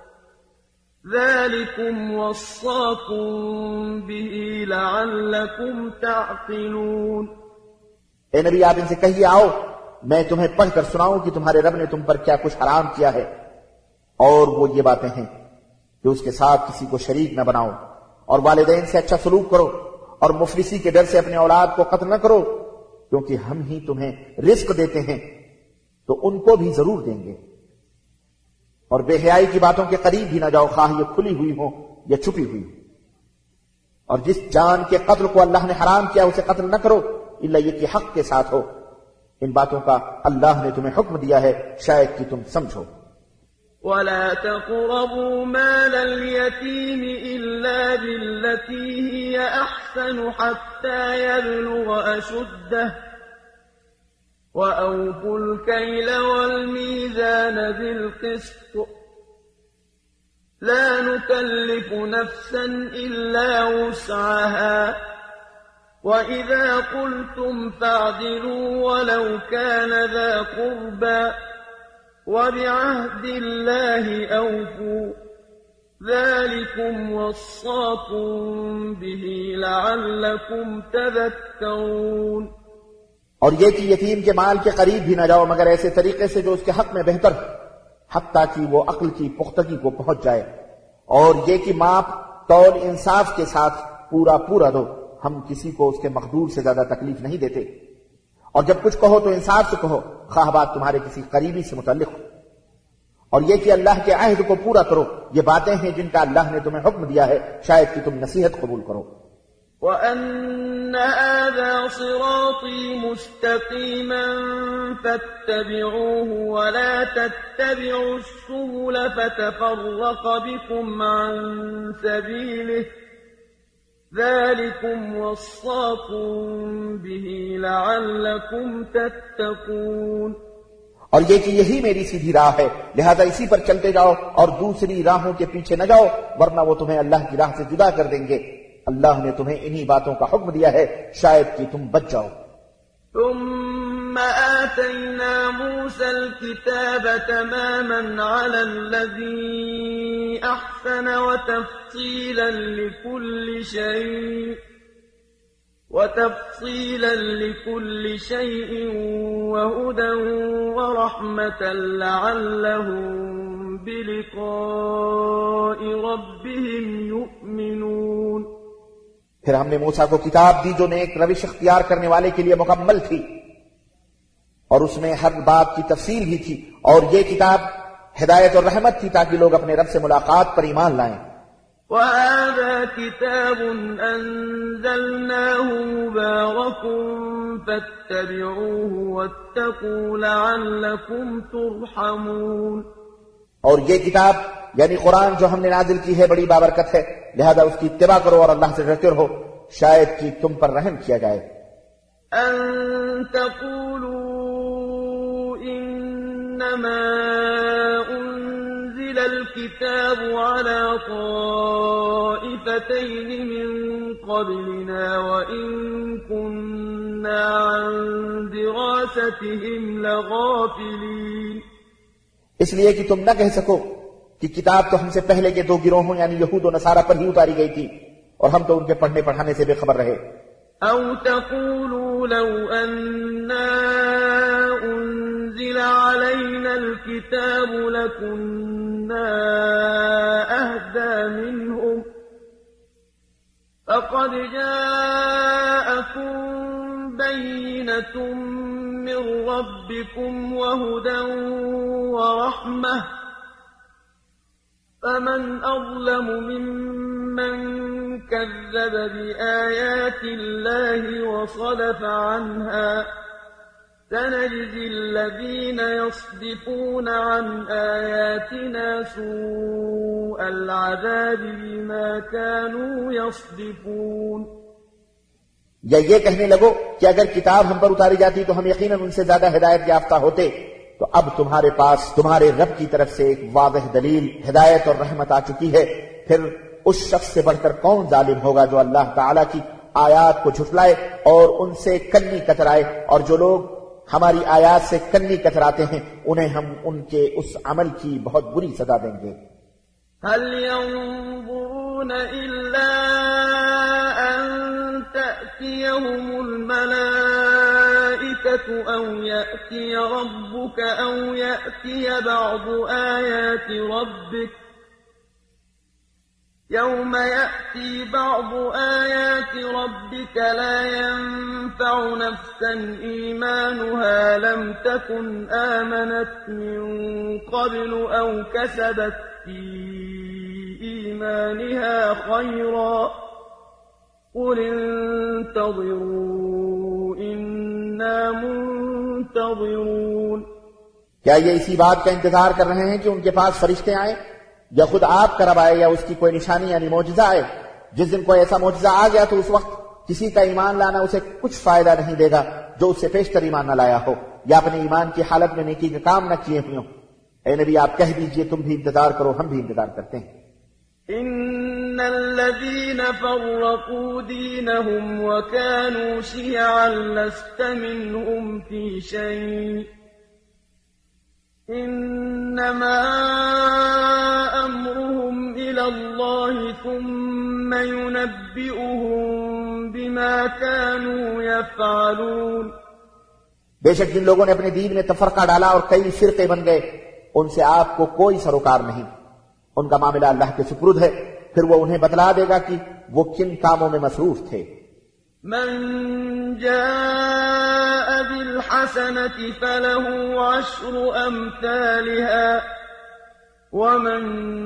ذلكم وصاكم به لعلكم تعقلون۔ اے نبی آپ ان سے کہیے آؤ میں تمہیں پڑھ کر سناؤں کہ تمہارے رب نے تم پر کیا کچھ حرام کیا ہے، اور وہ یہ باتیں ہیں کہ اس کے ساتھ کسی کو شریک نہ بناؤ اور والدین سے اچھا سلوک کرو اور مفلسی کے ڈر سے اپنے اولاد کو قتل نہ کرو، کیونکہ ہم ہی تمہیں رزق دیتے ہیں تو ان کو بھی ضرور دیں گے، اور بے حیائی کی باتوں کے قریب بھی نہ جاؤ خواہ یہ کھلی ہوئی ہو یا چھپی ہوئی ہو، اور جس جان کے قتل کو اللہ نے حرام کیا اسے قتل نہ کرو الا یہ کہ حق کے ساتھ ہو۔ ان باتوں کا اللہ نے تمہیں حکم دیا ہے شاید کہ تم سمجھو۔ ولا تقربوا مال اليتيم إلا بالتي هي أحسن حتى يبلغ أشده وأوفوا الكيل والميزان بالقسط لا نكلف نفسا إلا وسعها وإذا قلتم فاعدلوا ولو كان ذا قربى وبعهد الله أوفوا ذلكم وصاكم به لعلكم تذكرون۔ اور یہ کہ یتیم کے مال کے قریب بھی نہ جاؤ مگر ایسے طریقے سے جو اس کے حق میں بہتر ہو حتیٰ کہ وہ عقل کی پختگی کو پہنچ جائے، اور یہ کہ ماپ تول انصاف کے ساتھ پورا پورا دو، ہم کسی کو اس کے مقدور سے زیادہ تکلیف نہیں دیتے، اور جب کچھ کہو تو انصاف سے کہو خواہ بات تمہارے کسی قریبی سے متعلق ہو، اور یہ کہ اللہ کے عہد کو پورا کرو۔ یہ باتیں ہیں جن کا اللہ نے تمہیں حکم دیا ہے شاید کہ تم نصیحت قبول کرو۔ وَأَنَّ هَذَا صِرَاطِي مُسْتَقِيمًا فَاتَّبِعُوهُ وَلَا تَتَّبِعُوا السُّبُلَ فَتَفَرَّقَ بِكُمْ عَن سَبِيلِهِ ذَلِكُمْ وَصَّاكُمْ بِهِ لَعَلَّكُمْ تَتَّقُونَ۔ اور یہ کہ یہی میری سیدھی راہ ہے لہذا اسی پر چلتے جاؤ اور دوسری راہوں کے پیچھے نہ جاؤ ورنہ وہ تمہیں اللہ کی راہ سے جدا کر دیں گے۔ اللہ نے تمہیں انہی باتوں کا حکم دیا ہے شاید کہ تم بچ جاؤ۔ ثم آتينا موسى الكتاب تماما على الذي أحسن وتفصيلا لكل شيء وتفصيلا لكل شيء وهدى ورحمة لعلهم بلقاء ربهم يؤمنون۔ پھر ہم نے موسیٰ کو کتاب دی جو نیک روش اختیار کرنے والے کے لیے مکمل تھی، اور اس میں ہر بات کی تفصیل بھی تھی، اور یہ کتاب ہدایت اور رحمت تھی تاکہ لوگ اپنے رب سے ملاقات پر ایمان لائیں۔ وَهَذَا كِتَابٌ أَنزَلْنَاهُ مُبَارَكٌ فَاتَّبِعُوهُ وَاتَّقُوا لَعَلَّكُمْ تُرْحَمُونَ۔ اور یہ کتاب یعنی قرآن جو ہم نے نازل کی ہے بڑی بابرکت ہے، لہذا اس کی اتباع کرو اور اللہ سے ڈرتے رہو شاید کہ تم پر رحم کیا جائے۔ أَن تَقُولُوا إِنَّمَا أُنزِلَ الْكِتَابُ عَلَى طَائِفَتَيْنِ مِن قَبْلِنَا وَإِن كُنَّا عَن دِرَاسَتِهِمْ لَغَافِلِينَ۔ اس لیے کہ تم نہ کہہ سکو کہ کتاب تو ہم سے پہلے کے دو گروہوں یعنی یہود و نصارہ پر ہی اتاری گئی تھی اور ہم تو ان کے پڑھنے پڑھانے سے بے خبر رہے۔ أَوْ تَقُولُوا لَوْ أَنَّا أُنزِلَ عَلَيْنَا الْكِتَابُ لَكُنَّا أَهْدَىٰ مِنْهُمْ فَقَدْ جَاءَكُم بَيِّنَةٌ مِّن رَّبِّكُمْ وَهُدًى وَرَحْمَةٌ فَمَنْ أَظْلَمُ مِمَّن كَذَّبَ بِآيَاتِ اللَّهِ وَصَدَفَ عَنْهَا سَنَجْزِي الَّذِينَ يَصْدِفُونَ عَنْ آيَاتِنَا سُوءَ الْعَذَابِ بِمَا كَانُوا يَصْدِفُونَ۔ یا یہ کہنے لگو کہ اگر کتاب ہم پر اتاری جاتی تو ہم یقیناً ان سے زیادہ ہدایت یافتہ ہوتے، تو اب تمہارے پاس تمہارے رب کی طرف سے ایک واضح دلیل ہدایت اور رحمت آ چکی ہے، پھر اس شخص سے بڑھ کر کون ظالم ہوگا جو اللہ تعالیٰ کی آیات کو جھٹلائے اور ان سے کنی کترائے، اور جو لوگ ہماری آیات سے کنی کتراتے ہیں انہیں ہم ان کے اس عمل کی بہت بری سزا دیں گے۔ هل ينظرون إلا أن تأتيهم الملائكة أو يأتي ربك أو يأتي بعض آيات ربك يوم يأتي بعض آيات ربك لا ينفع نفسا إيمانها لم تكن آمنت من قبل أو كسبت في إيمانها خيرا قل انتظروا إنا منتظرون۔ کیا یہ اسی بات کا انتظار کر رہے ہیں کہ ان کے پاس فرشتے آئیں یا خود آپ کا رب آئے یا اس کی کوئی نشانی یعنی معجزہ آئے؟ جس دن کوئی ایسا معجزہ آ گیا تو اس وقت کسی کا ایمان لانا اسے کچھ فائدہ نہیں دے گا جو اس سے پیشتر ایمان نہ لایا ہو یا اپنے ایمان کی حالت میں نیکی کا کام نہ کیے ہوئے ہوں۔ اے نبی آپ کہہ دیجئے تم بھی انتظار کرو ہم بھی انتظار کرتے ہیں۔ إن الذين فرقوا دينهم وكانوا شيعا لست منهم في شيء إنما أمرهم إلى الله ثم ينبئهم بما كانوا يفعلون۔ بے شک جن لوگوں نے اپنے دین میں تفرقہ ڈالا اور کئی فرقے بن گئے ان سے آپ کو کوئی سروکار نہیں، ان کا معاملہ اللہ کے سپرد ہے، پھر وہ انہیں بتلا دے گا کہ وہ کن کاموں میں مصروف تھے۔ من جاء بالحسنة فله عشر أمثالها ومن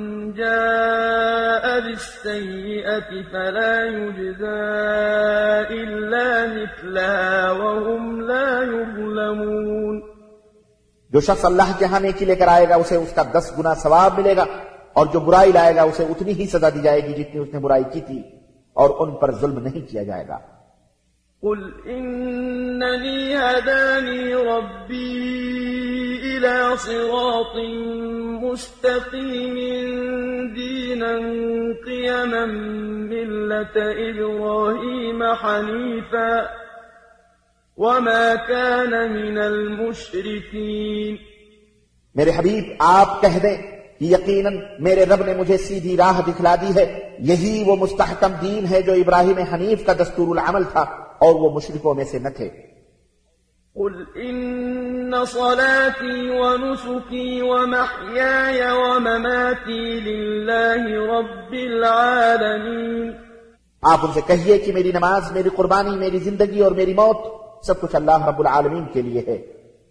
جاء بالسيئة فلا يجزى إلا مثلها وهم لا يظلمون۔ جو شخص اللہ کے ہاں نیکی لے کر آئے گا اسے اس کا دس گنا ثواب ملے گا، اور جو برائی لائے گا اسے اتنی ہی سزا دی جائے گی جتنی اس نے برائی کی تھی، اور ان پر ظلم نہیں کیا جائے گا۔ قل إنني هداني ربي إلى صراط مستقيم دينا قيما ملة إبراهيم حنيفا وما كان من المشركين۔ میرے حبیب آپ کہہ دیں کہ یقیناً میرے رب نے مجھے سیدھی راہ دکھلا دی ہے، یہی وہ مستحکم دین ہے جو ابراہیم حنیف کا دستور العمل تھا اور وہ مشرکوں میں سے نہ تھے۔ قل إن صلاتي ونسكي ومحياي ومماتي لله رب العالمين۔ آپ ان سے کہیے کہ میری نماز، میری قربانی، میری زندگی اور میری موت سب کچھ اللہ رب العالمین کے لیے ہے۔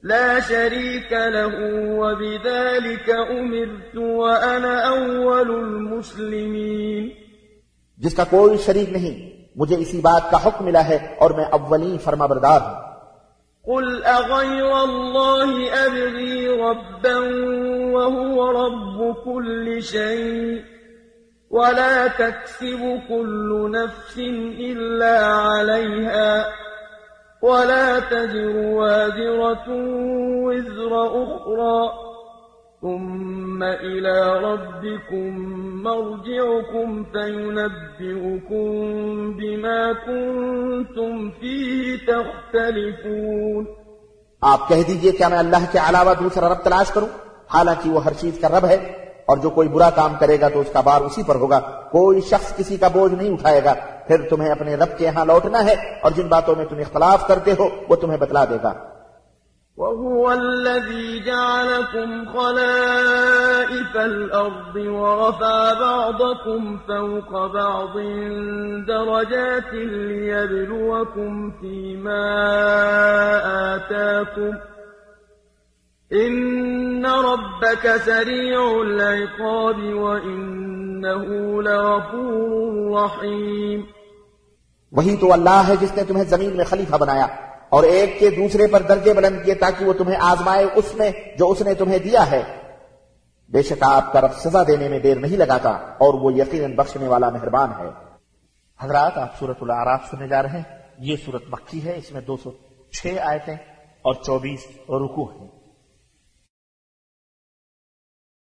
لا شريك له وبذلك أمرت وأنا أول المسلمين. جس کا کوئی شریک نہیں، مجھے اسی بات کا حکم ملا ہے اور میں اولین فرما بردار ہوں. قل أغير الله أبغي ربا وهو رب كل شيء ولا تكسب كل نفس إلا عليها ولا تزر وازرة وزر أخرى ثم إلى ربكم مرجعكم فينبئكم بما كنتم فيه تختلفون. آپ کہہ دیجئے کیا میں اللہ کے علاوہ دوسرا رب تلاش کروں؟ حالانکہ وہ ہر چیز کا رب ہے، اور جو کوئی برا کام کرے گا تو اس کا بار اسی پر ہوگا. کوئی شخص کسی کا بوجھ نہیں اٹھائے گا. پھر تمہیں اپنے رب کے ہاں لوٹنا ہے، اور جن باتوں میں تم اختلاف کرتے ہو وہ تمہیں بتلا دے گا. وهو الذي جعلكم خلائف الأرض ورفع بعضكم فوق بعض درجات ليبلوكم فيما آتاكم إن ربك سريع العقاب وإنه لغفور رحيم. وہی تو اللہ ہے جس نے تمہیں زمین میں خلیفہ بنایا اور ایک کے دوسرے پر درجے بلند کیے تاکہ وہ تمہیں آزمائے اس میں جو اس نے تمہیں دیا ہے. بے شک آپ کا رب سزا دینے میں دیر نہیں لگاتا اور وہ یقیناً بخشنے والا مہربان ہے. حضرات، آپ سورۃ الاعراف سننے جا رہے ہیں. یہ سورت مکی ہے. اس میں دو سو چھ آیتیں اور چوبیس رکوع ہیں.